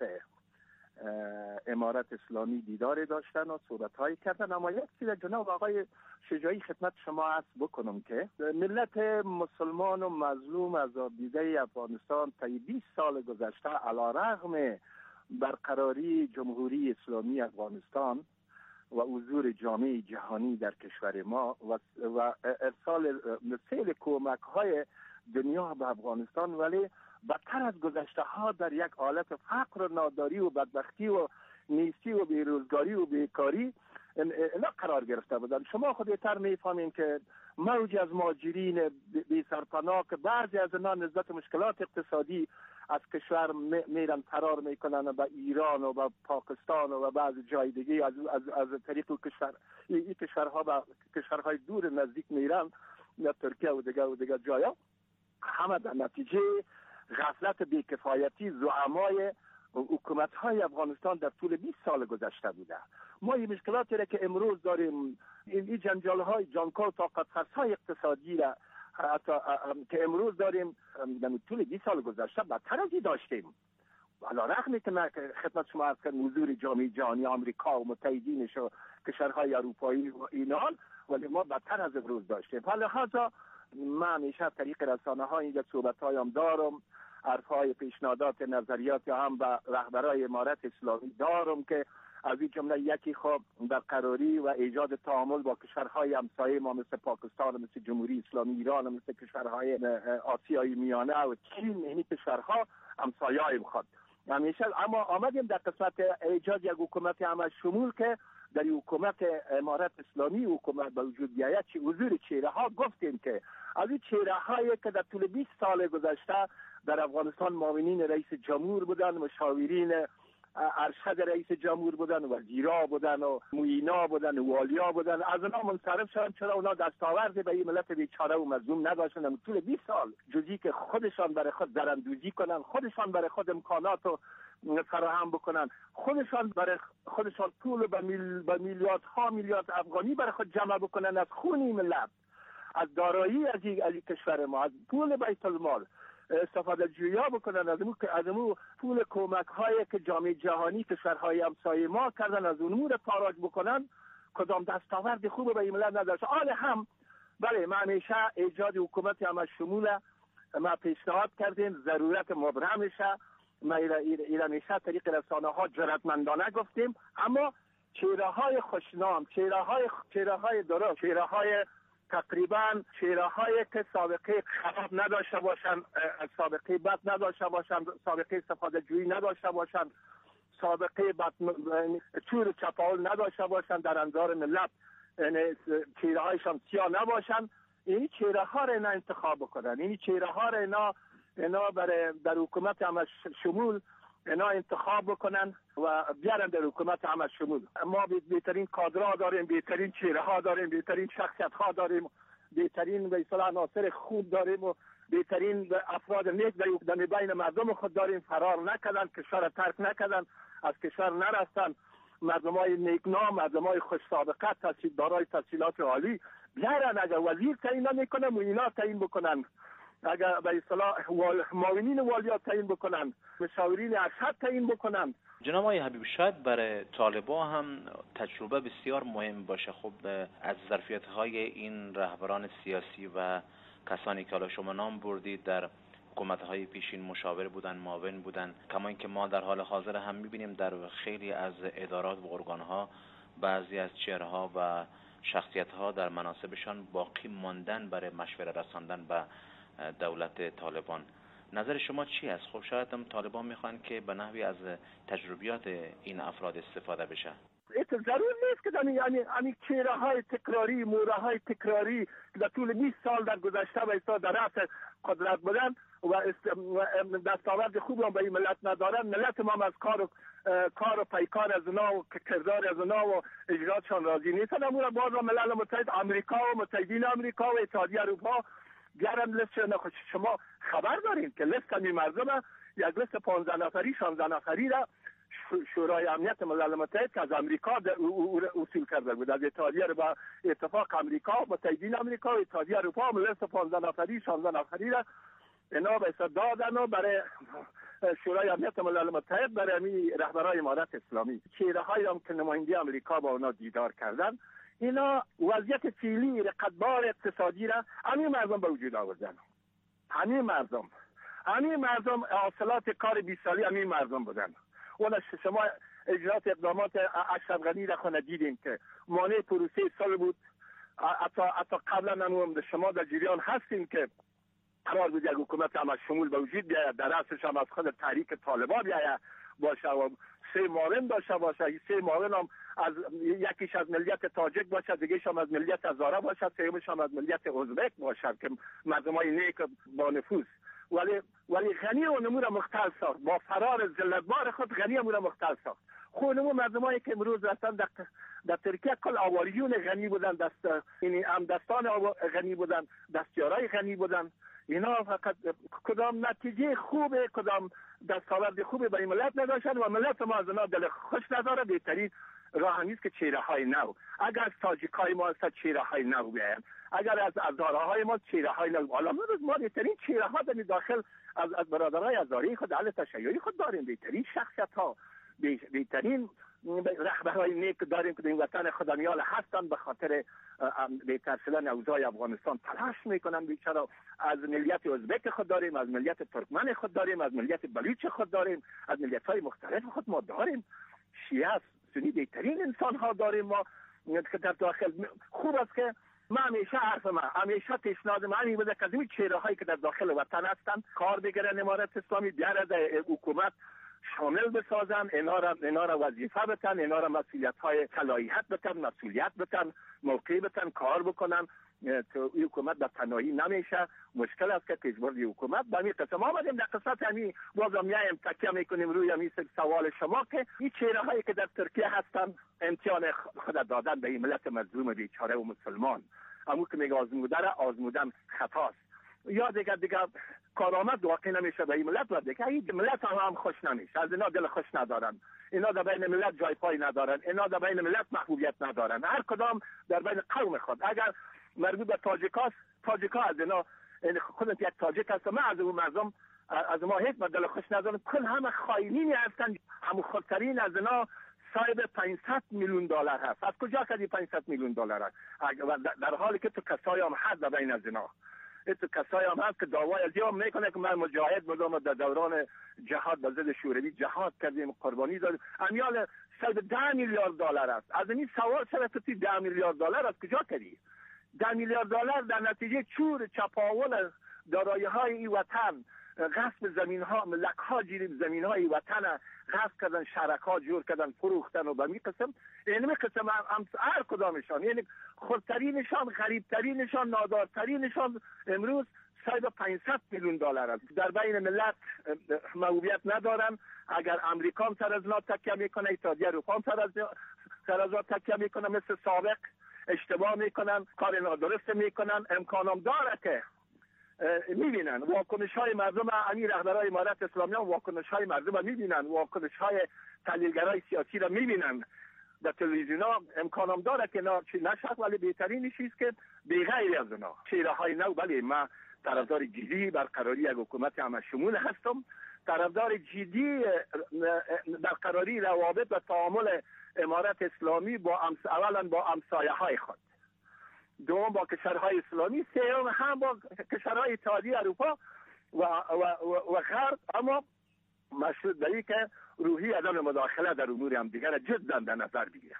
Speaker 9: امارت اسلامی دیداری داشتن و صحبت‌هایی کردن. اما یک چیز جناب آقای شجاعی خدمت شما عرض بکنم که ملت مسلمان و مظلوم آزادیده افغانستان طی بیست سال گذشته علیرغم برقراری جمهوری اسلامی افغانستان و حضور جامعه جهانی در کشور ما و, و ارسال سیل کمک های دنیا به افغانستان، ولی بدتر از گذشته ها در یک حالت فقر و ناداری و بدبختی و نیستی و بیروزگاری و بیکاری اینا قرار گرفته بودن. شما خود بهتر میفهمین که موج از مهاجرین بی سرپناه که بعضی از اینا نسبت مشکلات اقتصادی از کشور میرن فرار میکنن به ایران و به پاکستان و بعض جای دیگه از از از طریق کشور این کشورها به کشورهای دور نزدیک میرن یا ترکیه و دیگه و دیگه جایا، همه در نتیجه غفلت بیکفایتی زعمای حکومت‌های افغانستان در طول بیست سال گذشته بوده. ما این مشکلاتی را که امروز داریم، این جنجال‌های جانکار طاقت فرسای اقتصادی را که امروز داریم در طول بیست سال گذشته بدتر از این داشتیم. علیرغم که من خدمت شما عرض کردم حضور جامعه جهانی آمریکا و متحدینش و کشورهای اروپایی و اینان، ولی ما بدتر از امروز داشتیم. لذا من همیشه طریق رسانه ها اینجا صحبت هایم دارم، حرفهای پیشنهادات نظریات هم به رهبرای امارت اسلامی دارم که از این جمله یکی خب برقراری و ایجاد تعامل با کشورهای همسایه ما مثل پاکستان، مثل جمهوری اسلامی ایران، مثل کشورهای آسیای میانه و چین، این کشورها همسایه‌ای میخواد همیشه. اما آمدیم در قسمت ایجاد یک حکومت همه شمول که در حکومت امارت اسلامی حکومت به وجود بیاید چه حضور چهره ها گفتیم که از این چهره هایی که در طول بیست سال گذشته در افغانستان معاونین رئیس جمهور بودن، مشاورین ارشد رئیس جمهور بودن، وزیرا بودن و معینا بودن و والیا بودن، از اونا منصرف شدن. چرا اونا دستاورد به این ملت بیچاره و مظلوم نداشتن در طول بیست سال، جزی که خودشان برای خود زرندوزی کنن، خودشان برای خود امکانات و فراهم بکنن، خودشان برای خودشان پول به میل به میلیاردها میلیارد افغانی برای خود جمع بکنن از خون ملت، از دارایی از این کشور ما، از پول بیت المال استفاده جویا بکنن، از اون از اون پول کمک هایی که جامعه جهانی کشورهای همسایه ما کردن از اون امور تاراج بکنن. کدام دستاورد خوب به این ملت نداشت. حال هم بله، ما همیشه ایجاد حکومت همه شمول ما پیشنهاد کردیم، ضرورت مبرمشه. ما ایران همیشه طریق رسانه ها جرأتمندانه گفتیم، اما چهره های خوشنام، چهره های چهره های درست، چهره های تقریبا چهره هایی که سابقه خراب نداشته باشند، سابقه بد نداشته باشند، سابقه استفاده جویی نداشته باشند، سابقه بد چور چپاول نداشته باشند در انظار ملت، چهره هایشان سیاه نباشند، این چهره ها را اینا انتخاب بکنن، این چهره ها را اینا اینا برای در حکومت همه شمول اینا انتخاب بکنن و بیارن در حکومت همه شمول. ما بهترین کادرها داریم، بهترین چهره ها داریم، بهترین شخصیت ها داریم، بهترین به اصطلاح عناصر خوب داریم و بهترین افراد نیک در بین مردم خود داریم. فرار نکردن، کشور ترک نکردن، از کشور نرفتن، مردمای نیکنام، مردمای خوش سابقه، تحصیل دارای تحصیلات عالی بیارن. اگر وزیر تعیین نمیکنن، معینا تعیین بکنن، اگر به اصطلاح معاونین والیا تعیین بکنن، مشاورین ارشد تعیین بکنن.
Speaker 10: جناب آقای حبیب، شاید برای طالبا هم تجربه بسیار مهم باشه. خب از ظرفیت‌های این رهبران سیاسی و کسانی که حالا شما نام بردید در حکومت‌های پیشین مشاور بودن، معاون بودن، کما اینکه ما در حال حاضر هم می‌بینیم در خیلی از ادارات و ارگان‌ها بعضی از چهره‌ها و شخصیت‌ها در مناصبشان باقی ماندن برای مشوره رساندن به دولت طالبان. نظر شما چی است؟ خب شاید هم طالبان میخوان که به نحوی از تجربیات این افراد استفاده بشه.
Speaker 9: این ضرور نیست که یعنی یعنی چهره های تکراری، موره های تکراری که در طول بیست سال در گذشته و ایسا در رأس قدرت بودن و دستاورد خوب هم به این ملت ندارن. ملت ما از کار و کار و پیکار از اونا و کردار از اونا و اجراتشان راضی نیستن. امور باز ملل متحد آمریکا و متحدین آمریکا و اتحادیه اروپا بیارن لیست. شما خبر دارین که لیست کمی مردم یک لیست پانزده نفری شانزده نفری را شورای امنیت ملل متحد که از امریکا اصول کرده بود، از اتحادیه با اتفاق امریکا متحدین امریکا و اتحادیه اروپا لیست پانزده نفری شانزده نفری را اینا به صد دادن و برای شورای امنیت ملل متحد برای رهبران امارت اسلامی. چهره هایی هم که نماینده امریکا با اونا دیدار کردن، اینا وضعیت فعلی رقتبار اقتصادی را همین مردم به وجود آوردن. همین مردم همین مردم حاصلات کار بیست سالی همین مردم بودن. اون شما اجرات اقدامات اشرف غنی را خود دیدیم که مانع پروسه سال بود. حتی حتی قبلا هم شما در جریان هستیم که قرار بود یک حکومت هم از شمول به وجود بیاید، در اصلش هم از خود تحریک طالبان بیاید باشه و سه معاون داشته باشه. سه معاون هم از یکیش از ملیت تاجک باشه، دیگه‌ش هم از ملیت هزاره باشه، سومش هم از ملیت ازبک باشه که مردمای نیک با نفوذ. ولی ولی غنی اون امور مختل ساخت. با فرار ذلتبار خود غنی امور مختل ساخت. خود اون مردمایی که امروز رفتن در در ترکیه کل آواریون غنی بودن، دست یعنی هم دستان غنی بودن، دستیارای غنی بودن. اینا فقط کدام نتیجه خوبه، کدام دستاورد خوبه برای ملت نداشتن و ملت ما از اونا دل خوش نداره. بهترین راه نیست که چهره های نو، اگر از تاجیکای ما هست چهره های نو بیاین، اگر از هزاره های ما چهره های نو. حالا ما بهترین چهره ها در داخل از از برادرای هزاره خود اهل تشیعی خود داریم، بهترین شخصیت ها، بهترین رهبرای نیک داریم که این وطن خدایان هستن. به خاطر بهتر شدن اوضاع افغانستان تلاش میکنن. بیچاره از ملیت ازبک خود داریم، از ملیت ترکمن خود داریم، از ملیت بلوچ خود داریم، از ملیت های مختلف خود ما داریم. شیعه سنی بهترین انسان ها داریم ما که در داخل. خوب است که ما همیشه حرف ما همیشه پیشنهاد ما همین بوده که از این چهره هایی که در داخل وطن هستن کار بگیرن امارت اسلامی، بیاره در حکومت شامل بسازن، اینا را اینا را وظیفه بتن، اینا را مسئولیت های صلاحیت بتن، مسئولیت بتن، موقع بتن، کار بکنن. تو حکومت به تنهایی نمیشه. مشکل است که پیشبرد حکومت به همین قسم آمدیم. در قسمت همین بازم میایم تکیه میکنیم روی همین سوال شما که این چهره هایی که در ترکیه هستن امتحان خود دادن به این ملت مظلوم بیچاره و مسلمان. اما که میگه آزموده را آزمودن خطاست. یا دیگه دیگه کارآمد واقع نمیشه به این ملت و دیگه این ملت هم, هم خوش نمیشه. از اینا دل خوش ندارن. اینا در بین ملت جای پای ندارن. اینا در بین ملت محبوبیت ندارن. هر کدام در بین قوم خود. اگر مربوط به تاجیکاست، تاجیکا از اینا خودت یک تاجیک هست، من از اون مردم از ما هیچ دل خوش ندارم. کل همه خائنین هستن. همون خودترین از اینا صاحب پانصد میلیون دلار هست. از کجا کدی پانصد میلیون دلار هست؟ در حالی که تو کسایی هم هست در بین از اینا. تو کسایی هم هست که دعوای از یام میکنه که من مجاهد بودم، در دوران جهاد به ضد شوروی جهاد کردیم، قربانی دادیم. امیال صاحب ده میلیارد دلار است. از این سوال چرا تو ده میلیارد دلار از کجا کردی؟ ده میلیارد دلار در نتیجه چور چپاول دارایی های این وطن، غصب زمین ها، ملک ها جیریم زمین های وطن غصب کردن، شرک ها جور کردن، فروختن و به می قسم این می قسم هم هر کدامشان، یعنی خودترینشان، غریبترینشان، نادارترینشان امروز صاحب پانصد میلیون دلار است. در بین ملت محبوبیت ندارن. اگر امریکا هم سر از نا تکیه میکنه، اتحادیه اروپا هم سر از سر از نا تکیه میکنه، مثل سابق اشتباه میکنن، کار نادرست میکنن. امکانم داره که میبینن واکنش های مردم، امیر رهبرای امارت اسلامی هم واکنش های مردم میبینن، واکنش های تحلیلگرای سیاسی را میبینن در تلویزیون ها. امکانم داره که نه چی نشه، ولی بهترین چیز که بغیر از اونا چهره های نو. بله من طرفدار جدی برقراری یک حکومت همه شمول هستم، طرفدار جدی برقراری روابط و تعامل امارت اسلامی با امس... اولا با همسایه های خود، دوم با کشورهای اسلامی، سوم هم با کشورهای اتحادیه اروپا و و و غرب، اما مشروط به این که روحی عدم مداخله در امور هم دیگر جدا در نظر بگیرن.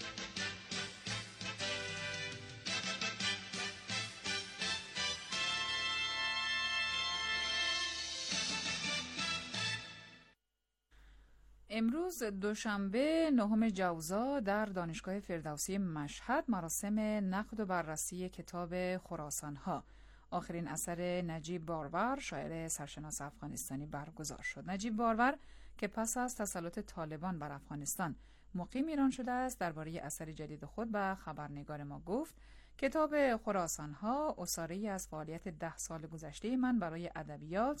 Speaker 5: امروز دوشنبه نهم جوزا در دانشگاه فردوسی مشهد مراسم نقد و بررسی کتاب خراسان‌ها، آخرین اثر نجیب بارور، شاعر سرشناس افغانستانی، برگزار شد. نجیب بارور که پس از تسلط طالبان بر افغانستان مقیم ایران شده است، درباره اثر جدید خود به خبرنگار ما گفت کتاب خراسان‌ها اساره‌ای از فعالیت ده سال گذشته من برای ادبیات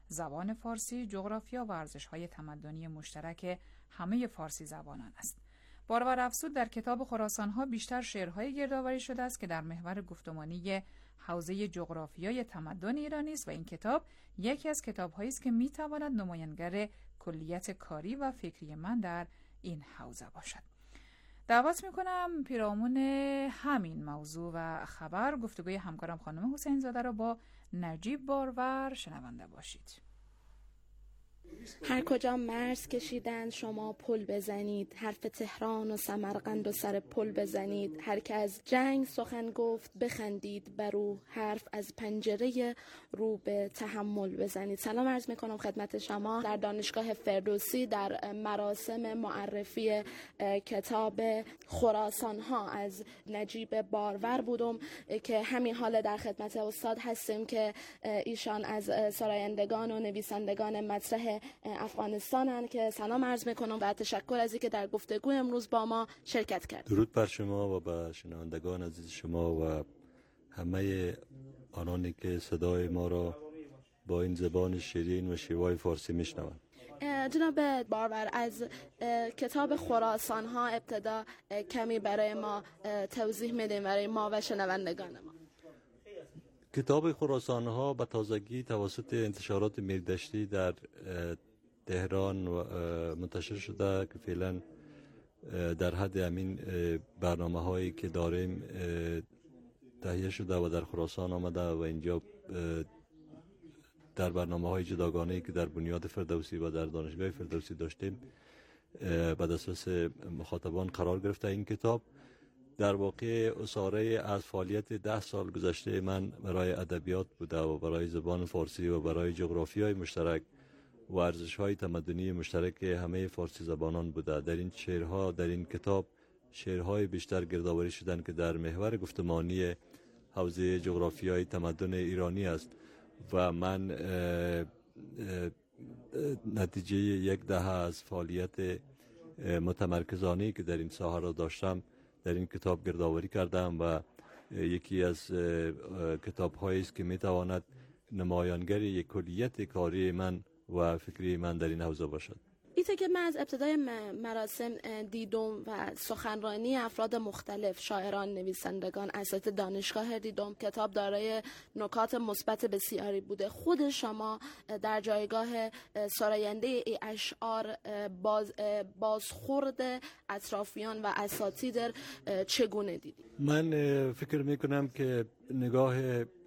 Speaker 5: زبان فارسی، جغرافیا و ارزش‌های تمدنی مشترک همه فارسی زبانان است. بارور افزود در کتاب خراسان‌ها بیشتر شعرهای گردآوری شده است که در محور گفتمانی حوزه جغرافیای تمدن ایرانی است و این کتاب یکی از کتاب‌هایی است که می‌تواند نمایانگر کلیت کاری و فکری من در این حوزه باشد. دعوت می‌کنم پیرامون همین موضوع و خبر گفتگوی همکارم خانم حسین زاده را با نجیب بارور شنونده باشید.
Speaker 11: هر کجا مرز کشیدند شما پل بزنید، حرف تهران و سمرقند و سر پل بزنید، هر که از جنگ سخن گفت بخندید برو، حرف از پنجره رو به تحمل بزنید. سلام عرض میکنم خدمت شما. در دانشگاه فردوسی در مراسم معرفی کتاب خراسان ها از نجیب بارور بودم که همین حال در خدمت استاد هستیم که ایشان از سرایندگان و نویسندگان مطرح افغانستانن که سلام عرض میکنم و تشکر از اینکه در گفتگو امروز با ما شرکت کرد.
Speaker 12: درود بر شما و به شنوندگان عزیز شما و همه آنانی که صدای ما را با این زبان شیرین و شیوای فارسی میشنوند.
Speaker 11: جناب بارور، از کتاب خراسان ها ابتدا کمی برای ما توضیح میدیم برای ما و شنوندگان ما.
Speaker 12: کتاب خراسان ها به تازگی توسط انتشارات میردشتی در تهران منتشر شده که فعلا در حد همین برنامه هایی که داریم تهیه شده و در خراسان آمده و اینجا در برنامه های جداگانه‌ای که در بنیاد فردوسی و در دانشگاه فردوسی داشتیم به دسترس مخاطبان قرار گرفته. این کتاب در واقع اساره از فعالیت ده سال گذشته من برای ادبیات بوده و برای زبان فارسی و برای جغرافیای مشترک و ارزش‌های تمدنی مشترک همه فارسی زبانان بوده. در این شعرها در این کتاب شعرهای بیشتر گردآوری شدن که در محور گفتمانی حوزه جغرافیای تمدن ایرانی است و من اه اه نتیجه یک دهه از فعالیت متمرکزانه‌ای که در این ساحه را داشتم در این کتاب گردآوری کردم و یکی از کتاب‌هایی است که می‌تواند نمایانگر یک کلیت کاری من و فکری من در این حوزه باشد.
Speaker 11: ایته که من از ابتدای مراسم دیدم و سخنرانی افراد مختلف، شاعران، نویسندگان، اساتید دانشگاه دیدم. کتاب دارای نکات مثبت بسیاری بوده. خود شما در جایگاه سراینده ای اشعار باز بازخورد اطرافیان و اساتید چگونه دیدید؟
Speaker 12: من فکر میکنم که نگاه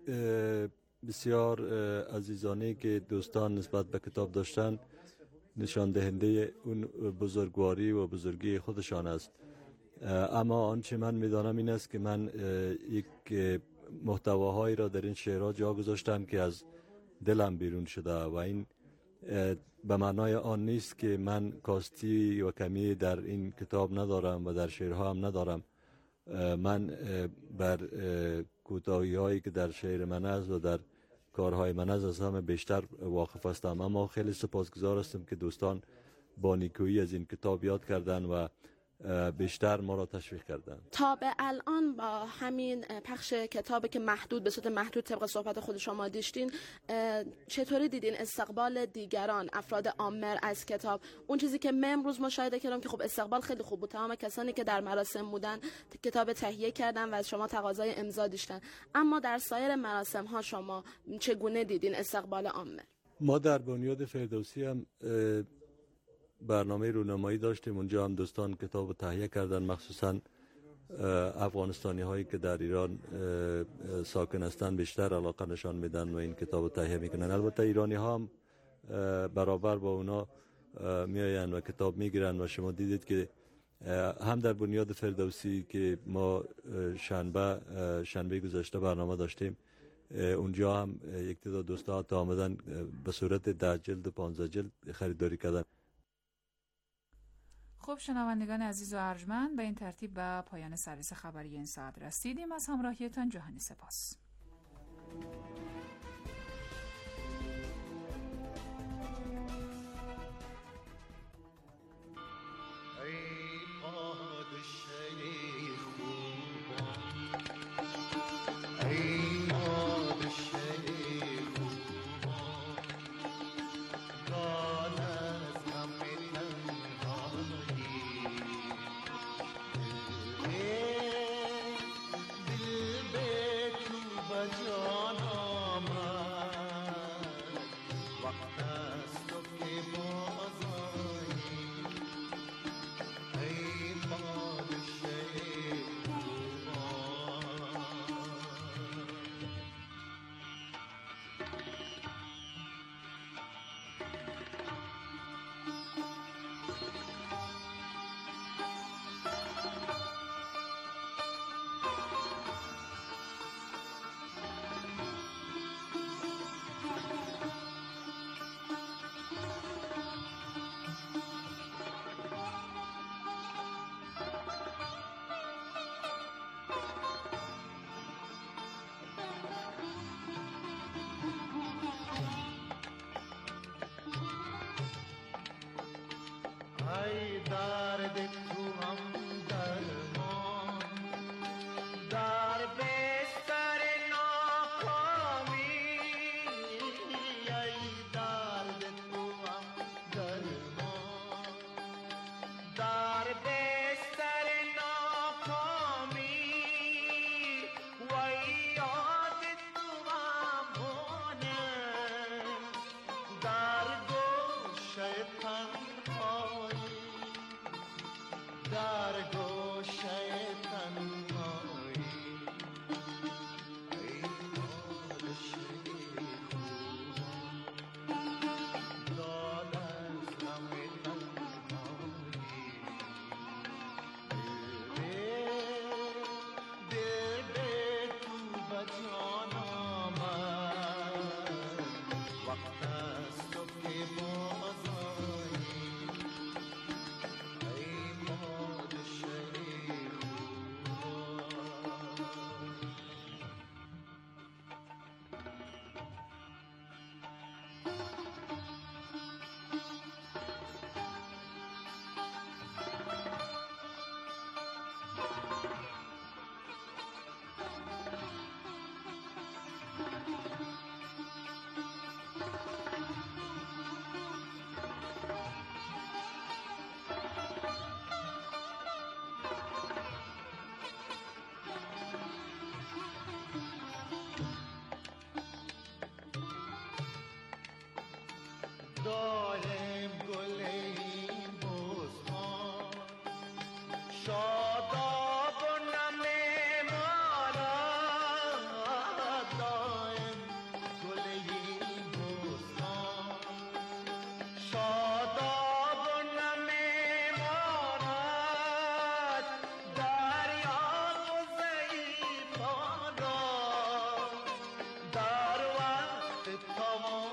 Speaker 12: بسیار عزیزانه که دوستان نسبت به کتاب داشتن نشان دهنده اون بزرگواری و بزرگی خودشان است. اما آنچه من میدانم این است که من یک محتواهایی را در این شعرها جا گذاشتم که از دلم بیرون شده و این به معنای آن نیست که من کاستی و کمی در این کتاب ندارم و در شعرها هم ندارم. من بر کوتاهی هایی که در شعر من است و در کارهای من از همه بیشتر واقف هستم، اما خیلی سپاسگزار هستم که دوستان با نیکویی از این کتاب یاد کردن و بیشتر ما را تشویق کردن.
Speaker 11: تا به الان با همین پخش کتابی که محدود به صورت محدود طبق صحبت خود شما داشتین، چطوری دیدین استقبال دیگران، افراد عامه از کتاب؟ اون چیزی که من امروز مشاهده کردم که خب استقبال خیلی خوب بود، تمام کسانی که در مراسم بودن کتاب تهیه کردن و از شما تقاضای امضا داشتن، اما در سایر مراسم ها شما چگونه دیدین استقبال عامه؟
Speaker 12: ما در بنیاد فردوسی هم برنامه رونمایی داشتیم، اونجا هم دوستان کتاب تهیه کردن، مخصوصا افغانستانی هایی که در ایران ساکن هستند بیشتر علاقه نشان میدن و این کتاب تهیه میکنن. البته ایرانی ها هم برابر با اونا میآیند و کتاب میگیرن و شما دیدید که هم در بنیاد فردوسی که ما شنبه شنبه گذشته برنامه داشتیم، اونجا هم یک تعداد دوستا تا آمدن به صورت ده جلد و پانزده جلد خریداری کردن.
Speaker 5: خب شنوندگان عزیز و ارجمند، به این ترتیب به پایان سرویس خبری این ساعت رسیدیم. از همراهیتان جهانی سپاس.
Speaker 13: دارم گل این بزمان شاداب و نم ما را دارم گل این بزمان شاداب و نم ما را دریا و ضعیفان را در وقت تمام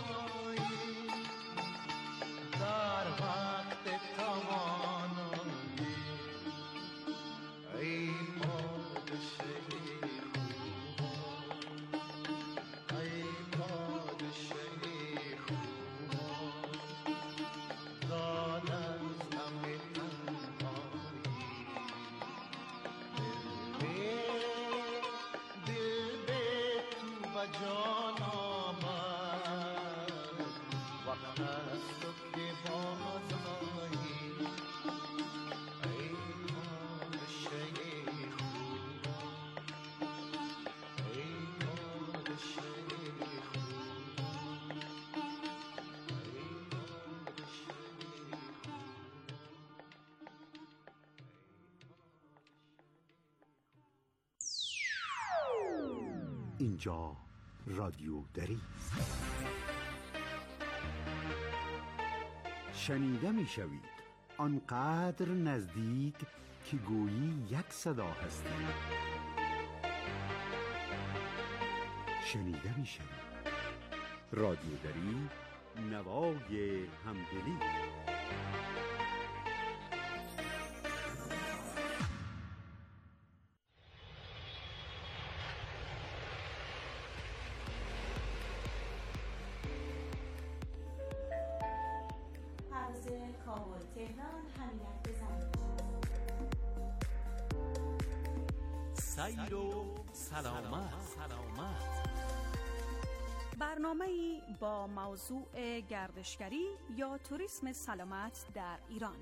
Speaker 13: جان آمد وقت است که باز آیی ای پادشه خوبان ای پادشه خوبان ای پادشه خوبان.
Speaker 14: اینجا رادیو دری است. شنیده می شوید آنقدر نزدیک که گویی یک صدا هستید. شنیده می شوید رادیو دری، نوای همدلی.
Speaker 1: کابل تهران همیت بزنید.
Speaker 15: سیر و سلامت. سلامت
Speaker 16: برنامه‌ای با موضوع گردشگری یا توریسم سلامت در ایران.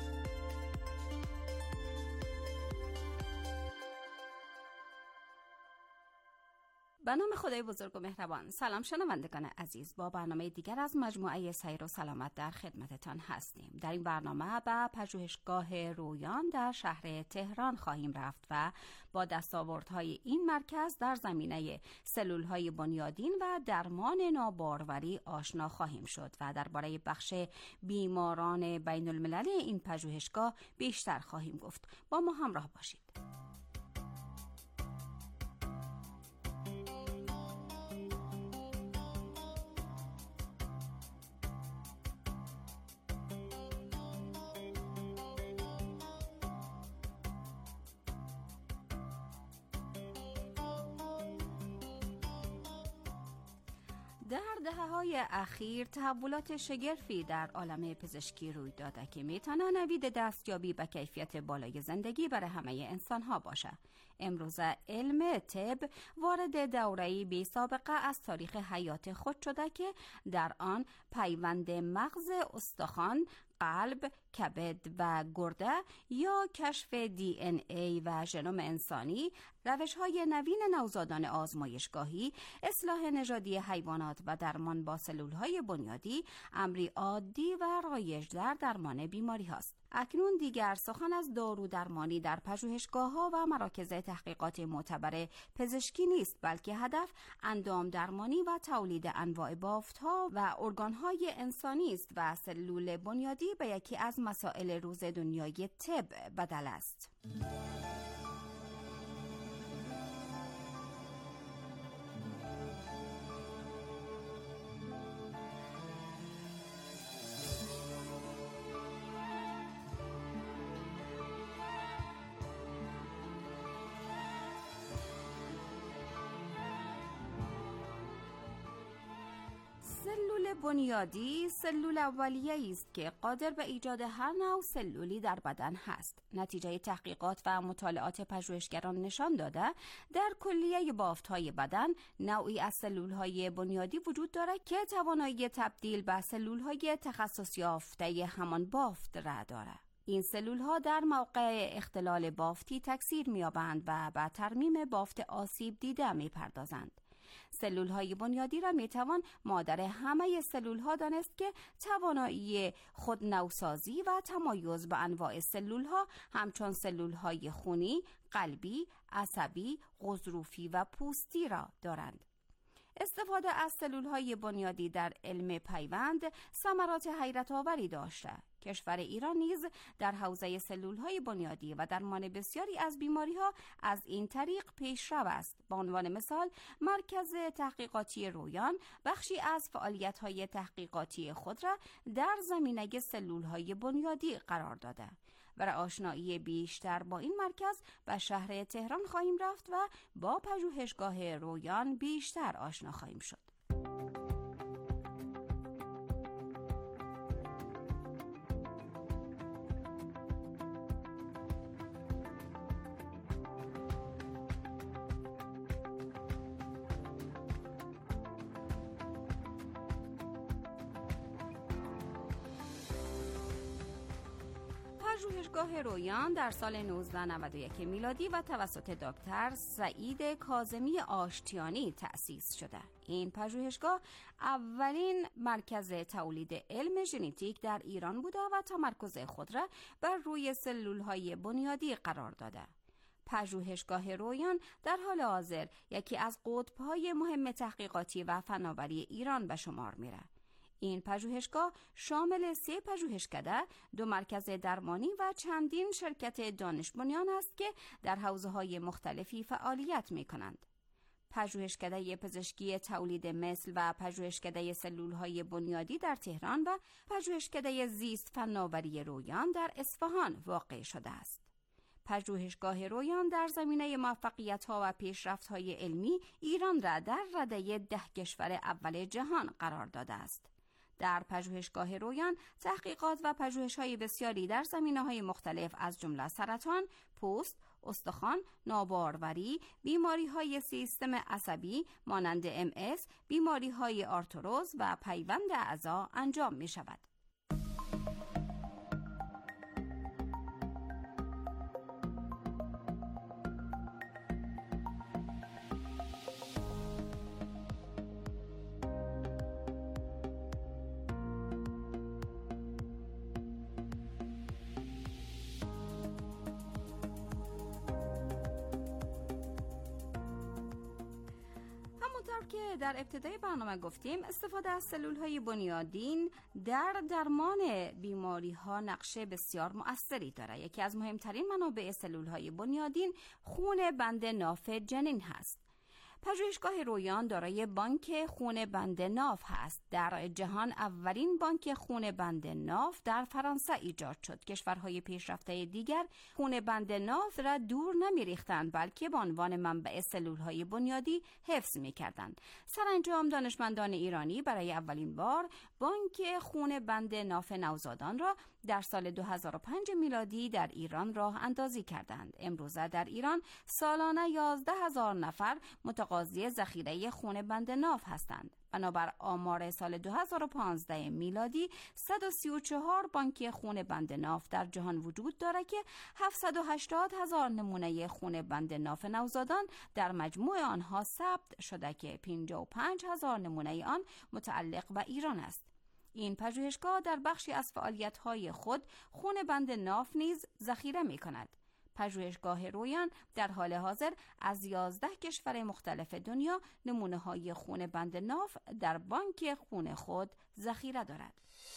Speaker 1: به نام خدای بزرگ و مهربان. سلام شنوندگان عزیز، با برنامه دیگر از مجموعه سیر و سلامت در خدمتتان هستیم. در این برنامه به پژوهشگاه رویان در شهر تهران خواهیم رفت و با دستاوردهای این مرکز در زمینه سلولهای بنیادین و درمان ناباروری آشنا خواهیم شد و درباره بخش بیماران بین المللی این پژوهشگاه بیشتر خواهیم گفت. با ما همراه باشید. در دهه‌های اخیر تحولات شگرفی در عالم پزشکی روی داده که میتونه نوید دستیابی به کیفیت بالای زندگی برای همه انسان‌ها باشه. امروزه علم طب وارد دوره‌ای بی سابقه از تاریخ حیات خود شده که در آن پیوند مغز، استخوان، قلب، کبد و گرده یا کشف دی ان ای و ژنوم انسانی، روش‌های نوین نوزادان آزمایشگاهی، اصلاح نژادی حیوانات و درمان با سلول‌های بنیادی امری عادی و رایج در درمان بیماری هاست. اکنون دیگر سخن از دارو درمانی در پژوهشگاه‌ها و مراکز تحقیقات معتبر پزشکی نیست، بلکه هدف اندام درمانی و تولید انواع بافت‌ها و ارگان‌های انسانی است و سلول بنیادی به یکی از مسائل روز دنیای طب بدل است. سلول بنیادی سلول اولیه‌ای است که قادر به ایجاد هر نوع سلولی در بدن هست. نتیجه تحقیقات و مطالعات پژوهشگران نشان داده در کلیه بافت‌های بدن نوعی از سلول‌های بنیادی وجود دارد که توانایی تبدیل به سلول‌های تخصص یافته همان بافت را دارد. این سلول‌ها در موقع اختلال بافتی تکثیر می‌یابند و به ترمیم بافت آسیب دیده می‌پردازند. سلول‌های بنیادی را می‌توان مادر همه سلول‌ها دانست که توانایی خود نوسازی و تمایز به انواع سلول‌ها همچون سلول‌های خونی، قلبی، عصبی، غضروفی و پوستی را دارند. استفاده از سلول‌های بنیادی در علم پیوند ثمرات حیرت آوری داشته. کشور ایران نیز در حوزه سلول‌های بنیادی و درمان بسیاری از بیماری‌ها از این طریق پیشرو است. به عنوان مثال، مرکز تحقیقاتی رویان بخشی از فعالیت‌های تحقیقاتی خود را در زمینه سلول‌های بنیادی قرار داده. برای آشنایی بیشتر با این مرکز به شهر تهران خواهیم رفت و با پژوهشگاه رویان بیشتر آشنا خواهیم شد. پژوهشگاه رویان در سال نوزده نود و یک میلادی و توسط دکتر سعید کاظمی آشتیانی تأسیس شده. این پژوهشگاه اولین مرکز تولید علم ژنتیک در ایران بوده و تمرکز خود را بر روی سلول‌های بنیادی قرار داده. پژوهشگاه رویان در حال حاضر یکی از قطب‌های مهم تحقیقاتی و فناوری ایران به شمار میره. این پژوهشگاه شامل سه پژوهشکده، دو مرکز درمانی و چندین شرکت دانش بنیان است که در حوزه‌های مختلفی فعالیت می‌کنند. پژوهشکده پزشکی تولید مثل و پژوهشکده سلول‌های بنیادی در تهران و پژوهشکده زیست فناوری رویان در اصفهان واقع شده است. پژوهشگاه رویان در زمینه موفقیت‌ها و پیشرفت‌های علمی ایران را در رده ده کشور اول جهان قرار داده است. در پژوهشگاه رویان تحقیقات و پژوهش‌های بسیاری در زمینه‌های مختلف از جمله سرطان، پوست، استخوان، ناباروری، بیماری‌های سیستم عصبی مانند ام اس، بیماری‌های آرتروز و پیوند اعضا انجام می‌شود. که در ابتدای برنامه گفتیم استفاده از سلول‌های بنیادین در درمان بیماری‌ها نقش بسیار مؤثری دارد. یکی از مهمترین منابع سلول‌های بنیادین خون بند ناف جنین هست. پژوهشگاه رویان دارای بانک خون بند ناف هست. در جهان اولین بانک خون بند ناف در فرانسه ایجاد شد. کشورهای پیشرفته دیگر خون بند ناف را دور نمی ریختند، بلکه به عنوان منبع سلولهای بنیادی حفظ می کردند. سرانجام دانشمندان ایرانی برای اولین بار بانک خون بند ناف نوزادان را در سال دو هزار و پنج میلادی در ایران راه اندازی کردند. امروزه در ایران سالانه یازده هزار نفر متقاضی ذخیره خون بند ناف هستند. بنابر آمار سال دو هزار و پانزده میلادی صد و سی و چهار بانک خون بند ناف در جهان وجود دارد که هفتصد و هشتاد هزار نمونه خون بند ناف نوزادان در مجموع آنها ثبت شده که پنجاه و پنج هزار نمونه آن متعلق به ایران است. این پژوهشگاه در بخشی از فعالیت‌های خود خون بند ناف نیز ذخیره می‌کند. پژوهشگاه رویان در حال حاضر از یازده کشور مختلف دنیا نمونه‌های خون بند ناف در بانک خون خود ذخیره دارد.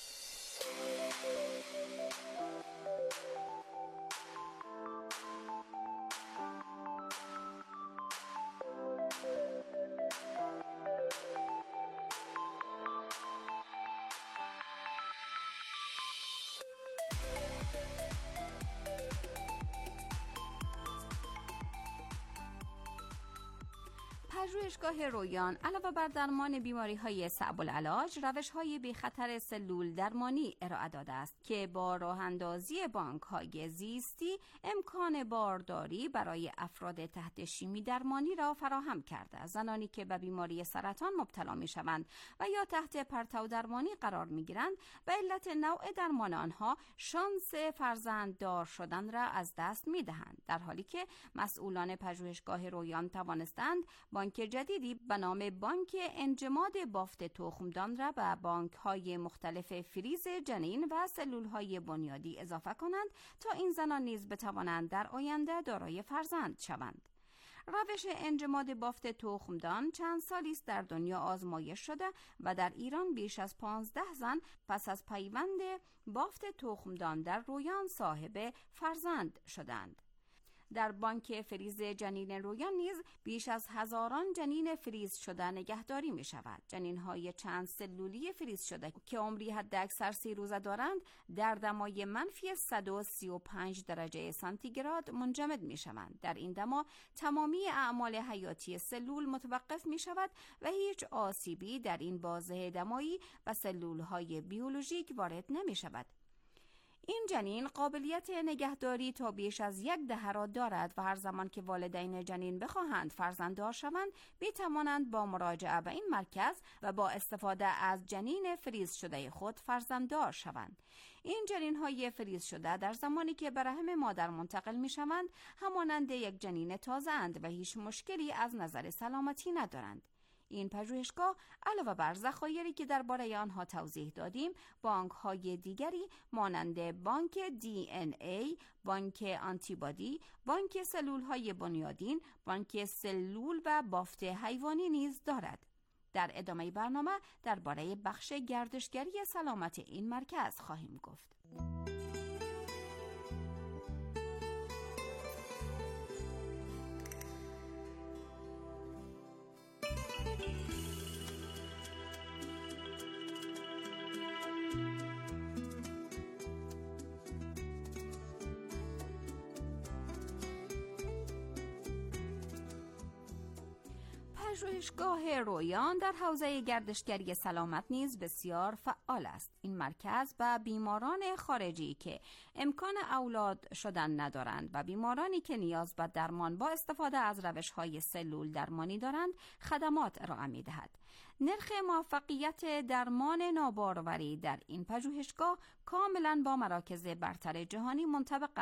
Speaker 1: پژوهشگاه رویان علاوه بر درمان بیماری‌های صعب العلاج، روش‌های بی خطر سلول درمانی ارائه داده است که با راه اندازی بانک‌های زیستی امکان بارداری برای افراد تحت شیمی درمانی را فراهم کرده. زنانی که به بیماری سرطان مبتلا می‌شوند و یا تحت پرتو درمانی قرار می‌گیرند، به علت نوع درمان آنها شانس فرزنددار شدن را از دست می‌دهند، در حالی که مسئولان پژوهشگاه رویان توانستند بانک جدیدی به نام بانک انجماد بافت تخمدان را به بانک‌های مختلف فریز جنین و سلول‌های بنیادی اضافه کنند تا این زنان نیز بتوانند در آینده دارای فرزند شوند. روش انجماد بافت تخمدان چند سالی است در دنیا آزمایش شده و در ایران بیش از پانزده زن پس از پیوند بافت تخمدان در رویان صاحب فرزند شدند. در بانک فریز جنین رویان نیز بیش از هزاران جنین فریز شده نگهداری می شود. جنین های چند سلولی فریز شده که عمری حد اکثر سی روزه دارند در دمای منفی صد و سی و پنج درجه سانتیگراد منجمد می شوند. در این دما تمامی اعمال حیاتی سلول متوقف می شود و هیچ آسیبی در این بازه دمایی و سلول های بیولوژیک وارد نمی شود. این جنین قابلیت نگهداری تا بیش از یک دهه را دارد و هر زمان که والدین جنین بخواهند فرزنددار شوند می توانند با مراجعه به این مرکز و با استفاده از جنین فریز شده خود فرزنددار شوند. این جنین های فریز شده در زمانی که به رحم مادر منتقل می شوند همانند یک جنین تازه اند و هیچ مشکلی از نظر سلامتی ندارند. این پژوهشگاه علاوه بر ذخایری که درباره آنها توضیح دادیم، بانک‌های دیگری مانند بانک دی ان ای، بانک آنتیبادی، بانک سلول‌های بنیادین، بانک سلول و بافت حیوانی نیز دارد. در ادامه برنامه درباره بخش گردشگری سلامت این مرکز خواهیم گفت. پژوهشگاه رویان در حوزه گردشگری سلامت نیز بسیار فعال است. این مرکز به بیماران خارجی که امکان اولاد شدن ندارند و بیمارانی که نیاز به درمان با استفاده از روش‌های سلول درمانی دارند خدمات ارائه می‌دهد. نرخ موفقیت درمان ناباروری در این پژوهشگاه کاملا با مراکز برتر جهانی منطبق